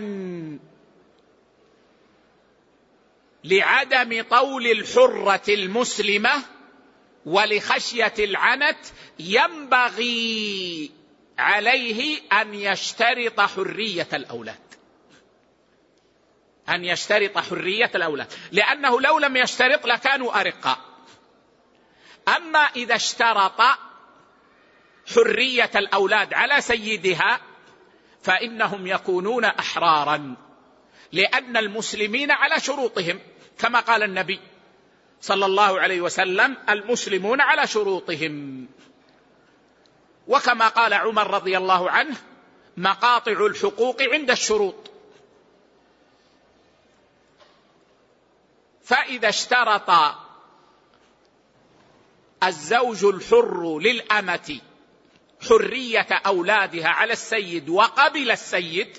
لعدم طول الحرة المسلمة ولخشية العنت ينبغي عليه أن يشترط حرية الأولاد، أن يشترط حرية الأولاد، لأنه لو لم يشترط لكانوا أرقاء. أما إذا اشترط حرية الأولاد على سيدها فإنهم يكونون أحرارا، لأن المسلمين على شروطهم، كما قال النبي صلى الله عليه وسلم: المسلمون على شروطهم. وكما قال عمر رضي الله عنه: مقاطع الحقوق عند الشروط. فإذا اشترط الزوج الحر للأمة حرية أولادها على السيد وقبل السيد،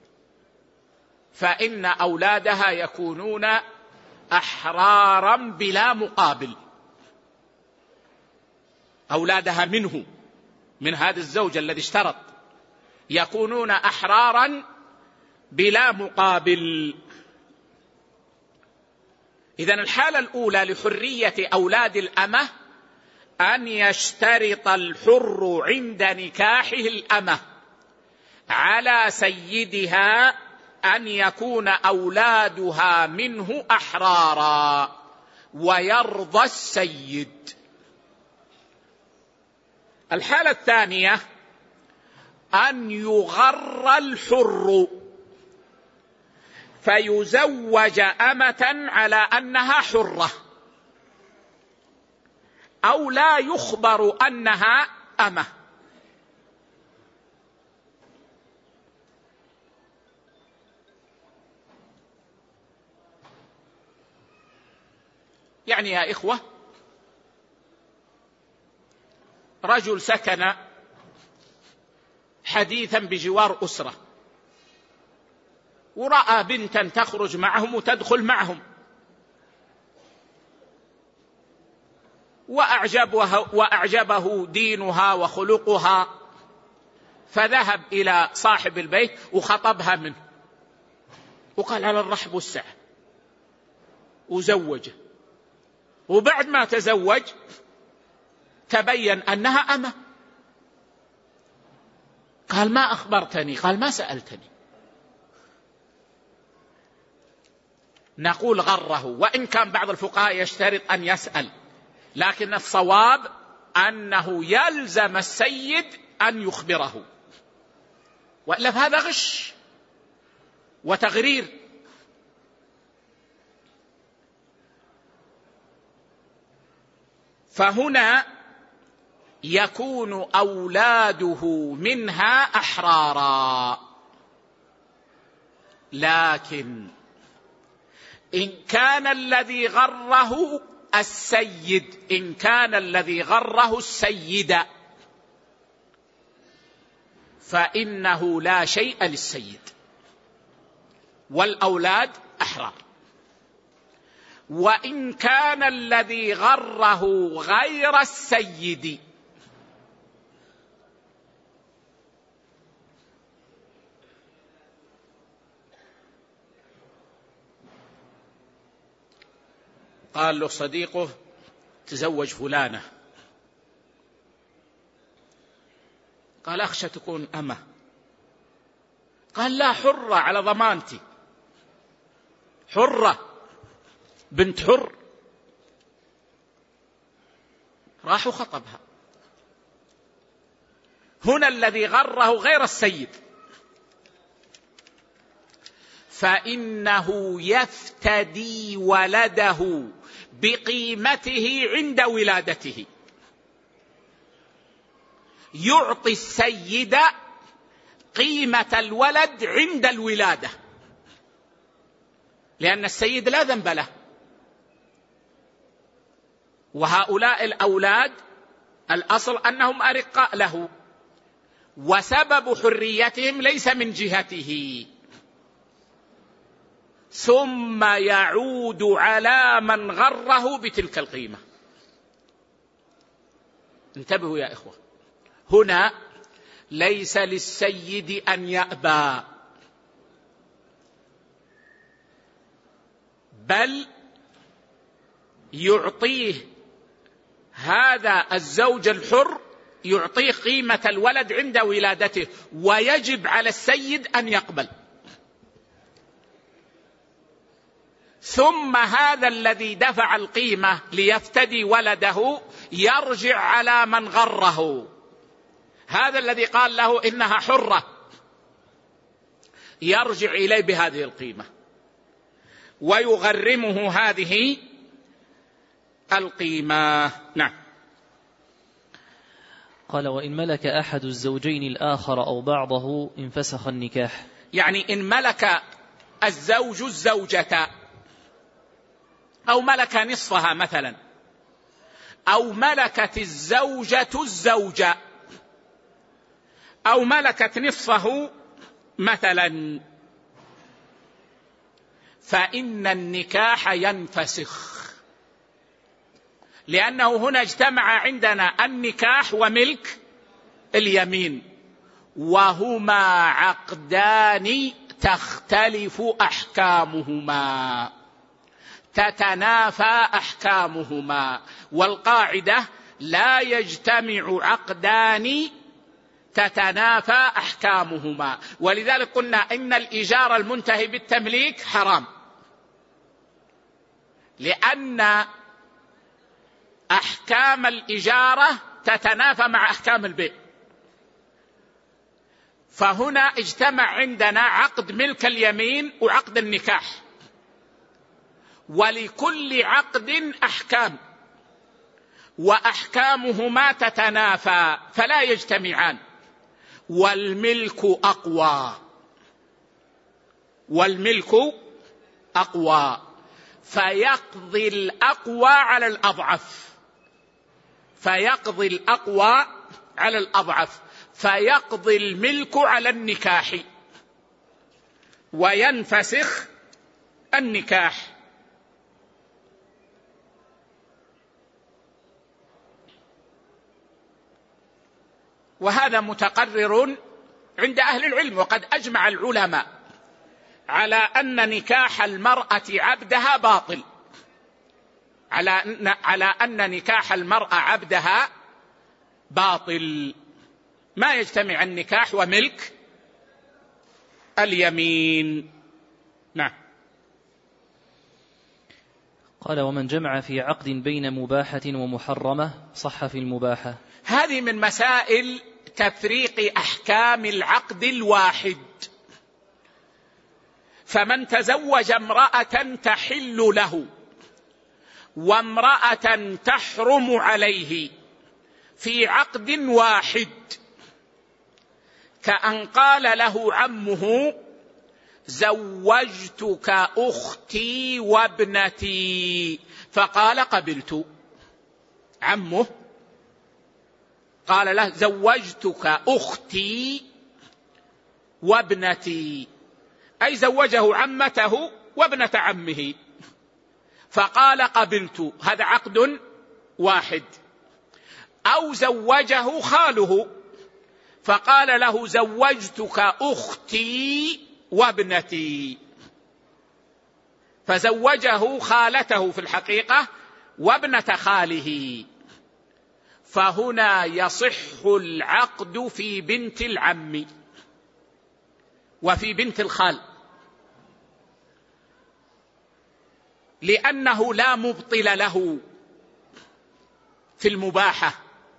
فإن أولادها يكونون أحرارا بلا مقابل. أولادها منه، من هذا الزوج الذي اشترط، يكونون أحرارا بلا مقابل. إذن الحالة الأولى لحرية أولاد الأمة أن يشترط الحر عند نكاحه الأمة على سيدها أن يكون أولادها منه أحرارا ويرضى السيد. الحالة الثانية أن يغر الحر فيزوج أمة على أنها حرة، أو لا يخبر أنها أمة. يعني يا إخوة، رجل سكن حديثا بجوار أسرة، ورأى بنتا تخرج معهم وتدخل معهم، وأعجبه دينها وخلقها، فذهب إلى صاحب البيت وخطبها منه، وقال: على الرحب والسعة، وزوجه. وبعد ما تزوج تبين أنها أمة. قال: ما أخبرتني؟ قال: ما سألتني. نقول غره، وإن كان بعض الفقهاء يشترط أن يسأل، لكن الصواب أنه يلزم السيد أن يخبره، وإلا فهذا غش وتغرير. فهنا يكون أولاده منها أحرارا. لكن إن كان الذي غره السيد، إن كان الذي غره السيد، فإنه لا شيء للسيد، والأولاد أحرار. وإن كان الذي غره غير السيد، قال له صديقه: تزوج فلانة. قال: أخشى تكون أمة. قال: لا، حرة على ضمانتي، حرة، بنت حر. راح وخطبها. هنا الذي غره غير السيد، فإنه يفتدي ولده بقيمته عند ولادته، يعطي السيد قيمة الولد عند الولادة، لأن السيد لا ذنب له، وهؤلاء الأولاد الأصل أنهم أرقاء له، وسبب حريتهم ليس من جهته. ثم يعود على من غره بتلك القيمة. انتبهوا يا إخوة، هنا ليس للسيد أن يأبى، بل يعطيه هذا الزوج الحر، يعطيه قيمة الولد عند ولادته، ويجب على السيد أن يقبل. ثم هذا الذي دفع القيمة ليفتدي ولده يرجع على من غره، هذا الذي قال له إنها حرة يرجع إليه بهذه القيمة ويغرمه هذه القيمة. نعم. قال: وإن ملك أحد الزوجين الآخر أو بعضه انفسخ النكاح. يعني إن ملك الزوج الزوجة، أو ملك نصفها مثلا، أو ملكت الزوجة الزوجة، أو ملكت نصفه مثلا، فإن النكاح ينفسخ، لأنه هنا اجتمع عندنا النكاح وملك اليمين، وهما عقدان تختلف أحكامهما، تتنافى أحكامهما، والقاعدة لا يجتمع عقدان تتنافى أحكامهما. ولذلك قلنا إن الإيجار المنتهي بالتمليك حرام، لأن أحكام الإجارة تتنافى مع أحكام البيع. فهنا اجتمع عندنا عقد ملك اليمين وعقد النكاح، ولكل عقد أحكام، وأحكامهما تتنافى فلا يجتمعان. والملك أقوى، والملك أقوى، فيقضي الأقوى على الأضعف، فيقضي الأقوى على الأضعف، فيقضي الملك على النكاح وينفسخ النكاح. وهذا متقرر عند أهل العلم، وقد أجمع العلماء على أن نكاح المرأة عبدها باطل، على أن نكاح المرأة عبدها باطل، ما يجتمع النكاح وملك اليمين. نعم. قال: ومن جمع في عقد بين مباحة ومحرمة صح في المباحة. هذه من مسائل تفريق أحكام العقد الواحد. فمن تزوج امرأة تحل له وامرأة تحرم عليه في عقد واحد، كأن قال له عمه: زوجتك أختي وابنتي، فقال قبلت. عمه قال له: زوجتك أختي وابنتي، أي زوجه عمته وابنة عمه، فقال قبلت، هذا عقد واحد. أو زوجه خاله فقال له: زوجتك أختي وابنتي، فزوجه خالته في الحقيقة وابنة خاله، فهنا يصح العقد في بنت العم وفي بنت الخال، لأنه لا مبطل له في المباحة،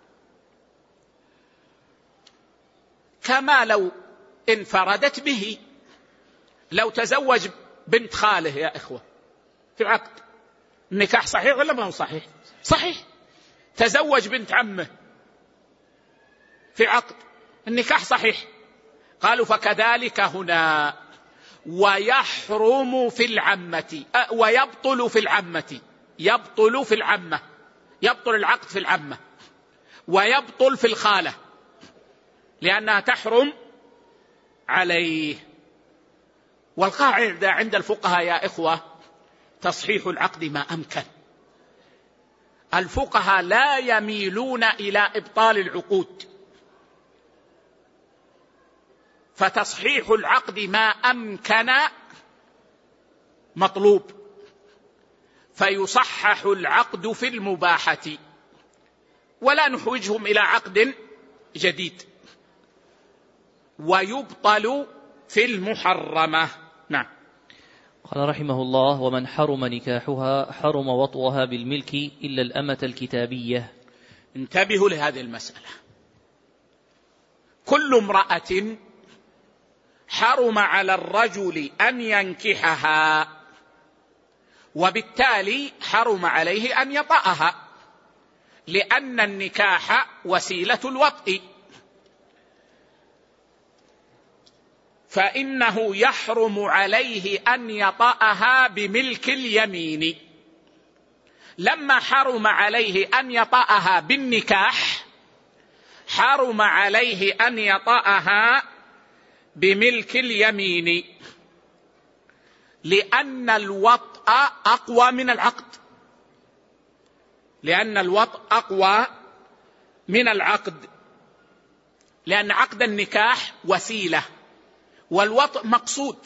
كما لو انفردت به. لو تزوج بنت خاله يا إخوة في عقد، النكاح صحيح ولا ما هو صحيح؟ صحيح. تزوج بنت عمه في عقد، النكاح صحيح. قالوا: فكذلك هنا، ويحرم في العمة، ويبطل في العمة، يبطل في العمة، يبطل العقد في العمة، ويبطل في الخالة لأنها تحرم عليه. والقاعدة عند الفقهاء يا إخوة تصحيح العقد ما أمكن. الفقهاء لا يميلون إلى إبطال العقود، فتصحيح العقد ما أمكن مطلوب، فيصحح العقد في المباحة ولا نحوجهم إلى عقد جديد، ويبطل في المحرمة. نعم. قال رحمه الله: ومن حرم نكاحها حرم وطئها بالملك إلا الأمة الكتابية. انتبهوا لهذه المسألة. كل امرأة حرم على الرجل أن ينكحها، وبالتالي حرم عليه أن يطأها، لأن النكاح وسيلة الوطء، فإنه يحرم عليه أن يطأها بملك اليمين. لما حرم عليه أن يطأها بالنكاح، حرم عليه أن يطأها بملك اليمين، لأن الوطء أقوى من العقد، لأن الوطء أقوى من العقد، لأن عقد النكاح وسيلة والوطء مقصود،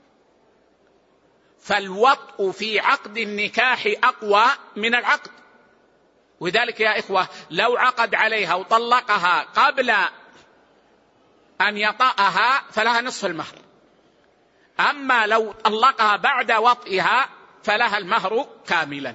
فالوطء في عقد النكاح أقوى من العقد. وذلك يا إخوة لو عقد عليها وطلقها قبل أن يطأها فلها نصف المهر، أما لو طلقها بعد وطئها فلها المهر كاملا.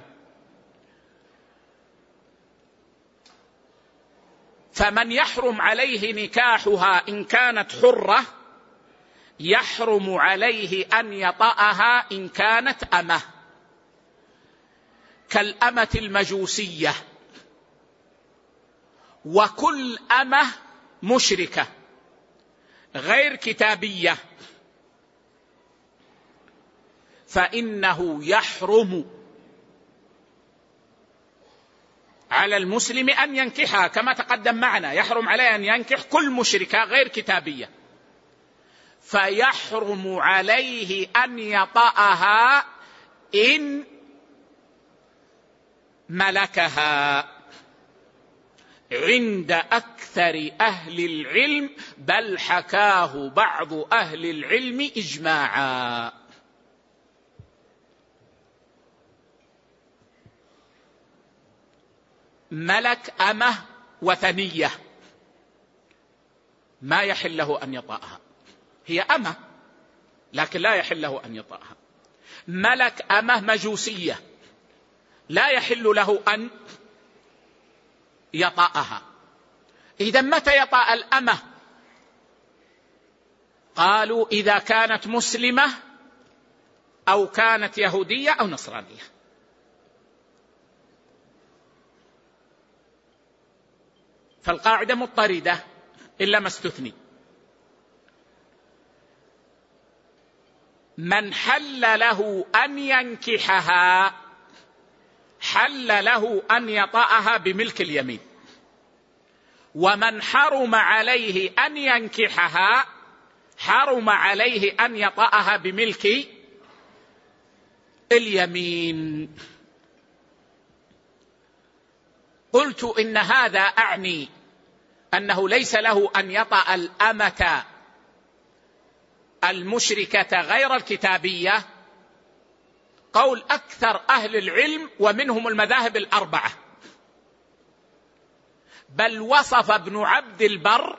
فمن يحرم عليه نكاحها إن كانت حرة يحرم عليه أن يطأها إن كانت أمة، كالأمة المجوسية، وكل أمة مشركة غير كتابية، فإنه يحرم على المسلم أن ينكحها، كما تقدم معنا يحرم عليه أن ينكح كل مشركة غير كتابية، فيحرم عليه أن يطأها إن ملكها عند أكثر أهل العلم، بل حكاه بعض أهل العلم إجماعا. ملك أمة وثنية ما يحل له أن يطأها، هي أمة لكن لا يحل له أن يطأها. ملك أمة مجوسية لا يحل له أن يطأها. إذن متى يطأ الأمة؟ قالوا إذا كانت مسلمة أو كانت يهودية أو نصرانية. فالقاعدة مضطردة إلا ما استثني. من حل له أن ينكحها حل له أن يطأها بملك اليمين، ومن حرم عليه أن ينكحها حرم عليه أن يطأها بملك اليمين. قلت إن هذا أعني أنه ليس له أن يطأ الأمة المشركة غير الكتابية، قول أكثر أهل العلم ومنهم المذاهب الأربعة، بل وصف ابن عبد البر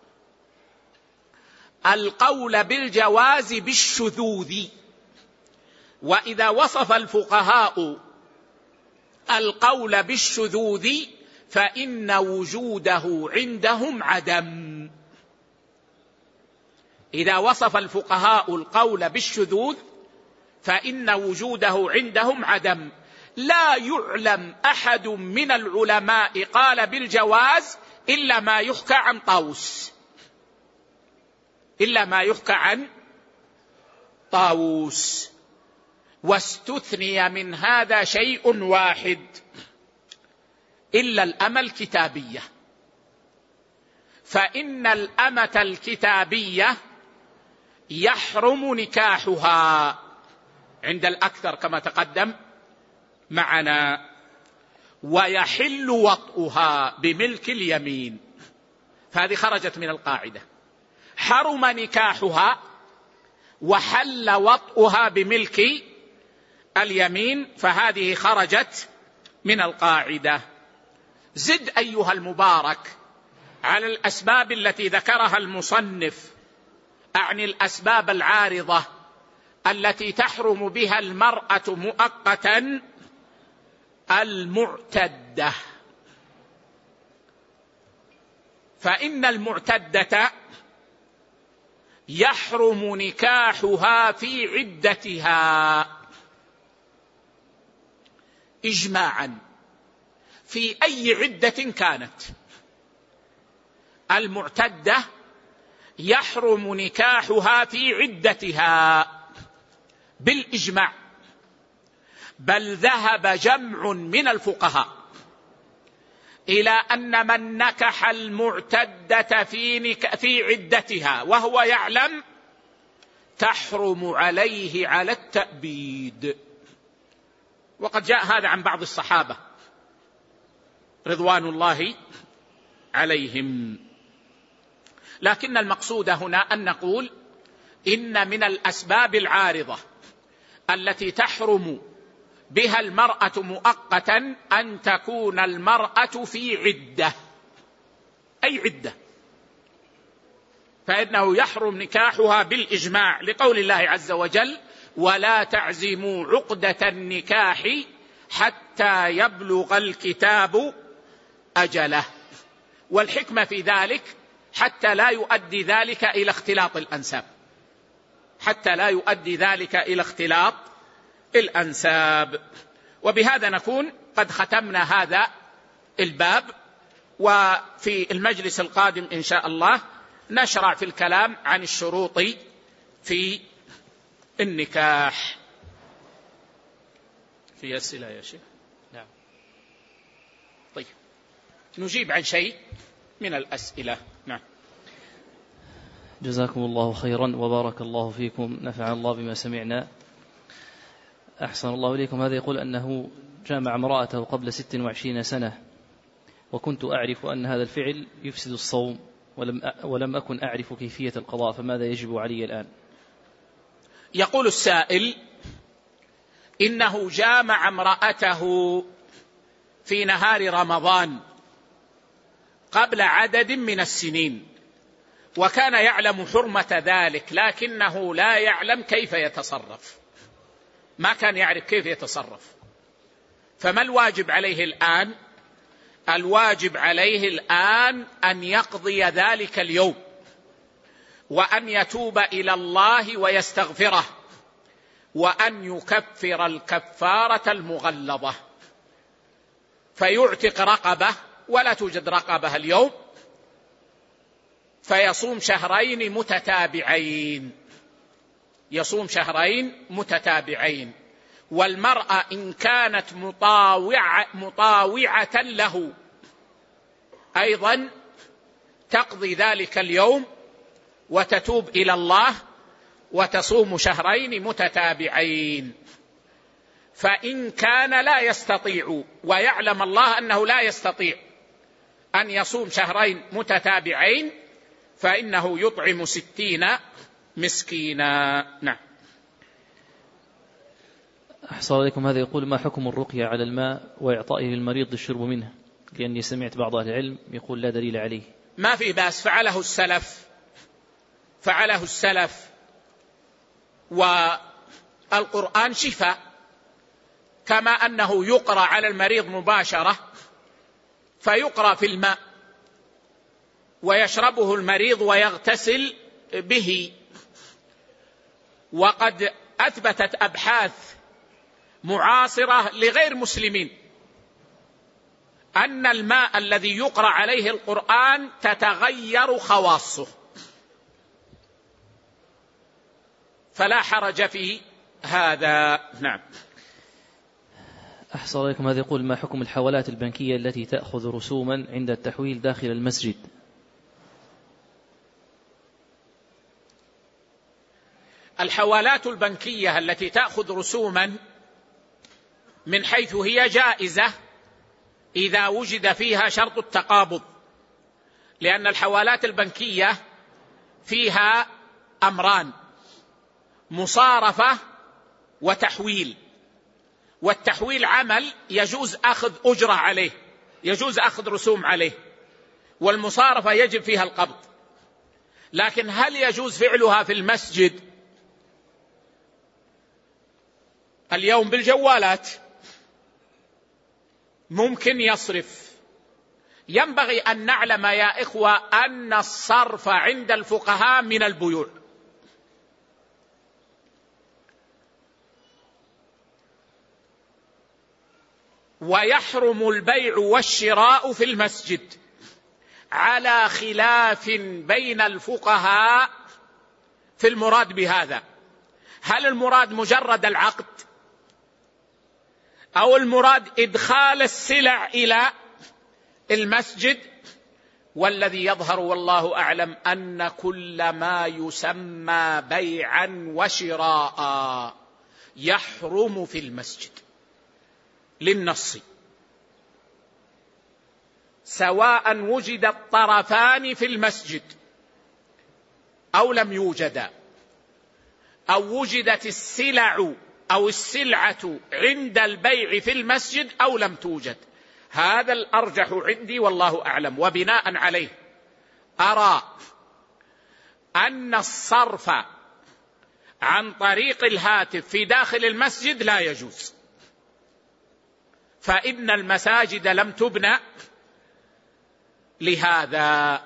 القول بالجواز بالشذوذ. وإذا وصف الفقهاء القول بالشذوذ فإن وجوده عندهم عدم. إذا وصف الفقهاء القول بالشذوذ فإن وجوده عندهم عدم. لا يعلم أحد من العلماء قال بالجواز إلا ما يحكى عن طاووس، إلا ما يحكى عن طاووس. واستثني من هذا شيء واحد إلا الأمة يحرم نكاحها عند الأكثر كما تقدم معنا، ويحل وطئها بملك اليمين. فهذه خرجت من القاعدة، حرم نكاحها وحل وطئها بملك اليمين، فهذه خرجت من القاعدة. زد أيها المبارك على الأسباب التي ذكرها المصنف، أعني الأسباب العارضة التي تحرم بها المرأة مؤقتا، المعتدة. فإن المعتدة يحرم نكاحها في عدتها إجماعا في أي عدة كانت. المعتدة يحرم نكاحها في عدتها بالإجماع، بل ذهب جمع من الفقهاء إلى أن من نكح المعتدة في عدتها وهو يعلم تحرم عليه على التأبيد. وقد جاء هذا عن بعض الصحابة رضوان الله عليهم. لكن المقصود هنا أن نقول إن من الأسباب العارضة التي تحرم بها المرأة مؤقتا أن تكون المرأة في عدة، أي عدة، فإنه يحرم نكاحها بالإجماع لقول الله عز وجل: ولا تعزموا عقدة النكاح حتى يبلغ الكتاب أجله. والحكمة في ذلك حتى لا يؤدي ذلك إلى اختلاط الأنساب، حتى لا يؤدي ذلك إلى اختلاط الأنساب. وبهذا نكون قد ختمنا هذا الباب، وفي المجلس القادم إن شاء الله نشرع في الكلام عن الشروط في النكاح. في أسئلة يا شيخ؟ نعم. طيب نجيب عن شيء من الأسئلة. نعم. جزاكم الله خيرا وبارك الله فيكم، نفع الله بما سمعنا. أحسن الله إليكم. هذا يقول أنه جامع امرأته قبل 26 سنة، وكنت أعرف أن هذا الفعل يفسد الصوم، ولم أكن أعرف كيفية القضاء، فماذا يجب علي الآن؟ يقول السائل إنه جامع امرأته في نهار رمضان قبل عدد من السنين، وكان يعلم حرمة ذلك، لكنه لا يعلم كيف يتصرف، ما كان يعرف كيف يتصرف. فما الواجب عليه الآن؟ الواجب عليه الآن أن يقضي ذلك اليوم، وأن يتوب إلى الله ويستغفره، وأن يكفر الكفارة المغلظة، فيعتق رقبة، ولا توجد رقبة اليوم، فيصوم شهرين متتابعين، يصوم شهرين متتابعين. والمرأة إن كانت مطاوعة له أيضا تقضي ذلك اليوم وتتوب إلى الله وتصوم شهرين متتابعين. فإن كان لا يستطيع ويعلم الله أنه لا يستطيع أن يصوم شهرين متتابعين، فإنه يطعم 60 مسكينا. نعم. أحسن عليكم. هذا يقول: ما حكم الرقية على الماء وإعطائه للمريض للشرب منه؟ لأني سمعت بعض أهل العلم يقول لا دليل عليه. ما في بأس، فعله السلف، والقرآن شفاء، كما أنه يقرأ على المريض مباشرة، فيقرأ في الماء ويشربه المريض ويغتسل به. وقد أثبتت أبحاث معاصرة لغير مسلمين أن الماء الذي يقرأ عليه القرآن تتغير خواصه، فلا حرج في هذا. نعم. أحسن عليكم. هذا يقول: ما حكم الحوالات البنكية التي تأخذ رسوما عند التحويل داخل المسجد؟ الحوالات البنكية التي تأخذ رسوما من حيث هي جائزة إذا وجد فيها شرط التقابض، لأن الحوالات البنكية فيها أمران: مصارفة وتحويل. والتحويل عمل يجوز أخذ أجرة عليه، يجوز أخذ رسوم عليه، والمصارفة يجب فيها القبض. لكن هل يجوز فعلها في المسجد؟ اليوم بالجوالات ممكن يصرف. ينبغي أن نعلم يا إخوة أن الصرف عند الفقهاء من البيوع، ويحرم البيع والشراء في المسجد على خلاف بين الفقهاء في المراد بهذا. هل المراد مجرد العقد، أو المراد إدخال السلع إلى المسجد؟ والذي يظهر والله أعلم أن كل ما يسمى بيعا وشراء يحرم في المسجد للنص، سواء وجد الطرفان في المسجد أو لم يوجدا، أو وجدت السلع أو السلعة عند البيع في المسجد أو لم توجد. هذا الأرجح عندي والله أعلم. وبناء عليه أرى أن الصرف عن طريق الهاتف في داخل المسجد لا يجوز، فإن المساجد لم تبنى لهذا.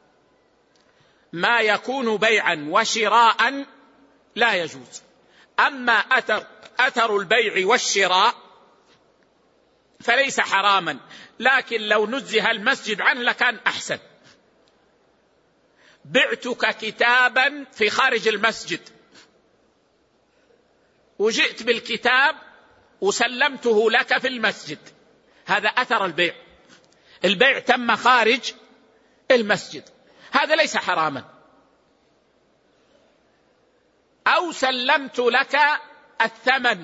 ما يكون بيعا وشراء لا يجوز. أما أثر البيع والشراء فليس حراما، لكن لو نزه المسجد عنه لكان أحسن. بعتك كتابا في خارج المسجد وجئت بالكتاب وسلمته لك في المسجد، هذا أثر البيع، البيع تم خارج المسجد، هذا ليس حراما. أو سلمت لك الثمن،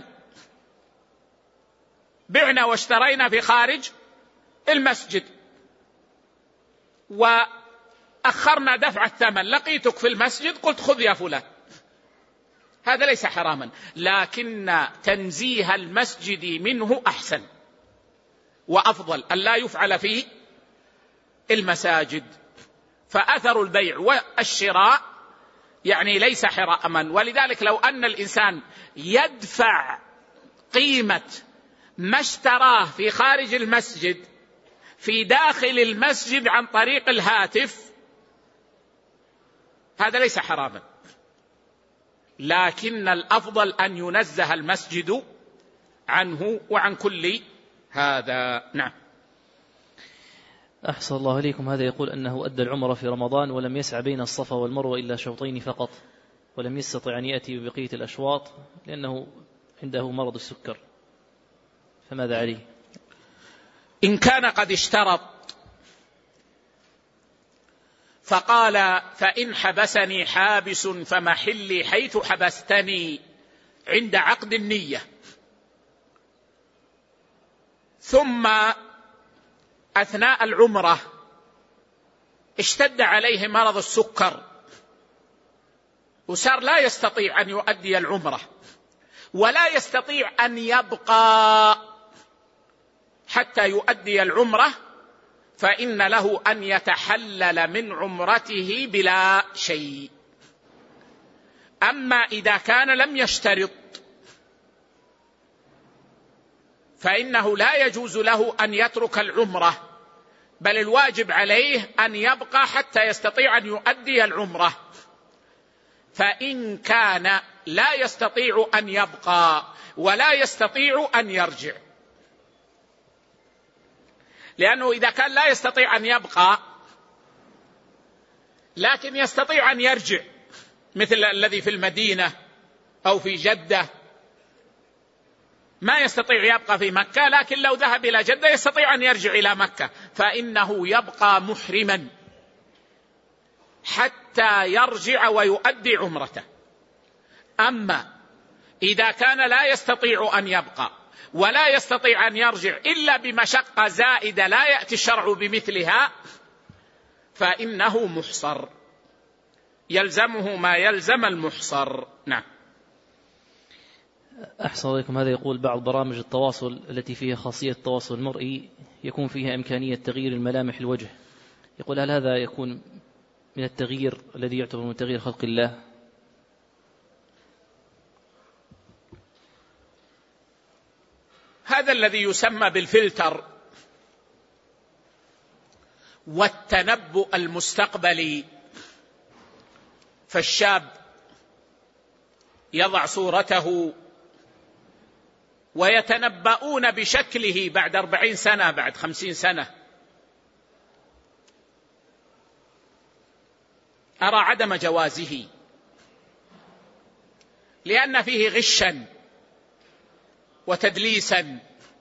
بعنا واشترينا في خارج المسجد وأخرنا دفع الثمن، لقيتك في المسجد قلت خذ يا فلان، هذا ليس حراما، لكن تنزيه المسجد منه أحسن وأفضل أن لا يفعل في المساجد. فأثر البيع والشراء يعني ليس حراما. ولذلك لو أن الإنسان يدفع قيمة ما اشتراه في خارج المسجد في داخل المسجد عن طريق الهاتف، هذا ليس حراما، لكن الأفضل أن ينزه المسجد عنه وعن كل هذا. نعم. أحسن الله إليكم. هذا يقول أنه أدى العمرة في رمضان ولم يسعى بين الصفا والمروة إلا شوطين فقط، ولم يستطع أن يأتي ببقية الأشواط لأنه عنده مرض السكر، فماذا عليه؟ إن كان قد اشترط فقال: فإن حبسني حابس فمحلي حيث حبستني، عند عقد النية، ثم أثناء العمرة اشتد عليه مرض السكر وصار لا يستطيع أن يؤدي العمرة ولا يستطيع أن يبقى حتى يؤدي العمرة، فإن له أن يتحلل من عمرته بلا شيء. أما إذا كان لم يشترط فإنه لا يجوز له أن يترك العمرة، بل الواجب عليه أن يبقى حتى يستطيع أن يؤدي العمرة. فإن كان لا يستطيع أن يبقى ولا يستطيع أن يرجع، لأنه إذا كان لا يستطيع أن يبقى لكن يستطيع أن يرجع، مثل الذي في المدينة أو في جدة ما يستطيع يبقى في مكة، لكن لو ذهب إلى جدة يستطيع أن يرجع إلى مكة، فإنه يبقى محرما حتى يرجع ويؤدي عمرته. أما إذا كان لا يستطيع أن يبقى ولا يستطيع أن يرجع إلا بمشقة زائدة لا يأتي الشرع بمثلها فإنه محصر، يلزمه ما يلزم المحصر. نعم. أحسن عليكم. هذا يقول بعض برامج التواصل التي فيها خاصية التواصل المرئي يكون فيها إمكانية تغيير الملامح الوجه، يقول هل هذا يكون من التغيير الذي يعتبر من تغيير خلق الله؟ هذا الذي يسمى بالفلتر والتنبؤ المستقبلي، فالشاب يضع صورته ويتنبؤون بشكله بعد 40 سنة بعد 50 سنة. أرى عدم جوازه، لأن فيه غشا وتدليسا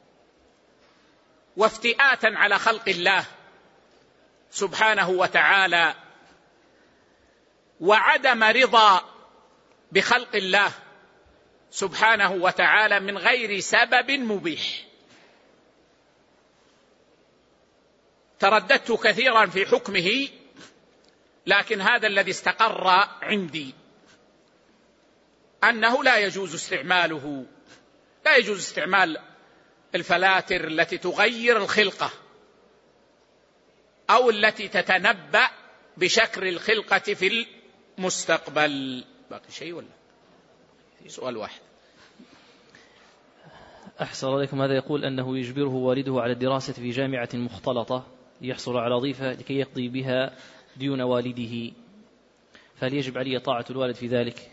وافتئاتا على خلق الله سبحانه وتعالى، وعدم رضا بخلق الله سبحانه وتعالى من غير سبب مبيح. ترددت كثيرا في حكمه، لكن هذا الذي استقر عندي أنه لا يجوز استعماله، لا يجوز استعمال الفلاتر التي تغير الخلقة أو التي تتنبأ بشكل الخلقة في المستقبل. باقي شيء ولا سؤال واحد؟ أحسن عليكم. هذا يقول أنه يجبره والده على الدراسة في جامعة مختلطة ليحصل على وظيفة لكي يقضي بها ديون والده، فهل يجب علي طاعة الوالد في ذلك؟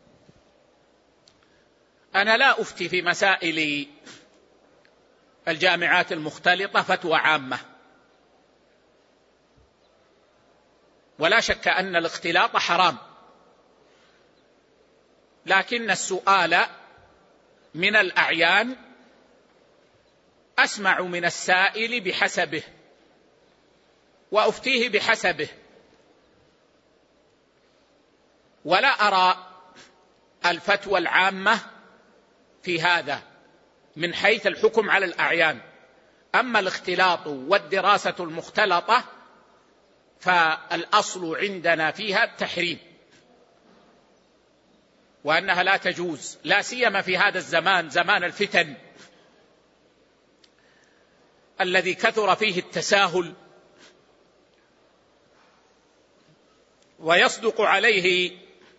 أنا لا أفتي في مسائل الجامعات المختلطة فتوى عامة، ولا شك أن الاختلاط حرام، لكن السؤال من الأعيان أسمع من السائل بحسبه وأفتيه بحسبه، ولا أرى الفتوى العامة في هذا من حيث الحكم على الأعيان. أما الاختلاط والدراسة المختلطة فالأصل عندنا فيها التحريم، وأنها لا تجوز، لا سيما في هذا الزمان، زمان الفتن الذي كثر فيه التساهل، ويصدق عليه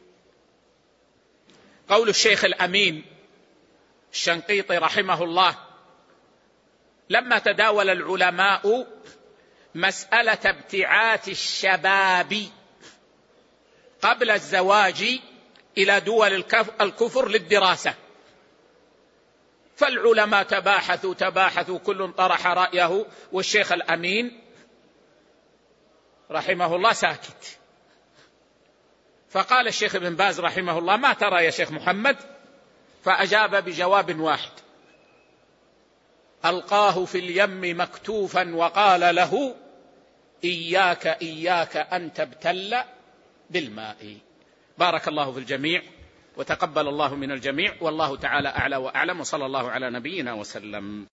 قول الشيخ الأمين الشنقيطي رحمه الله لما تداول العلماء مسألة ابتعاث الشباب قبل الزواج إلى دول الكفر للدراسة، فالعلماء تباحثوا كل طرح رأيه، والشيخ الأمين رحمه الله ساكت. فقال الشيخ ابن باز رحمه الله: ما ترى يا شيخ محمد؟ فأجاب بجواب واحد: ألقاه في اليم مكتوفا وقال له: إياك أن تبتل بالماء. بارك الله في الجميع وتقبل الله من الجميع، والله تعالى أعلى وأعلم، وصلى الله على نبينا وسلم.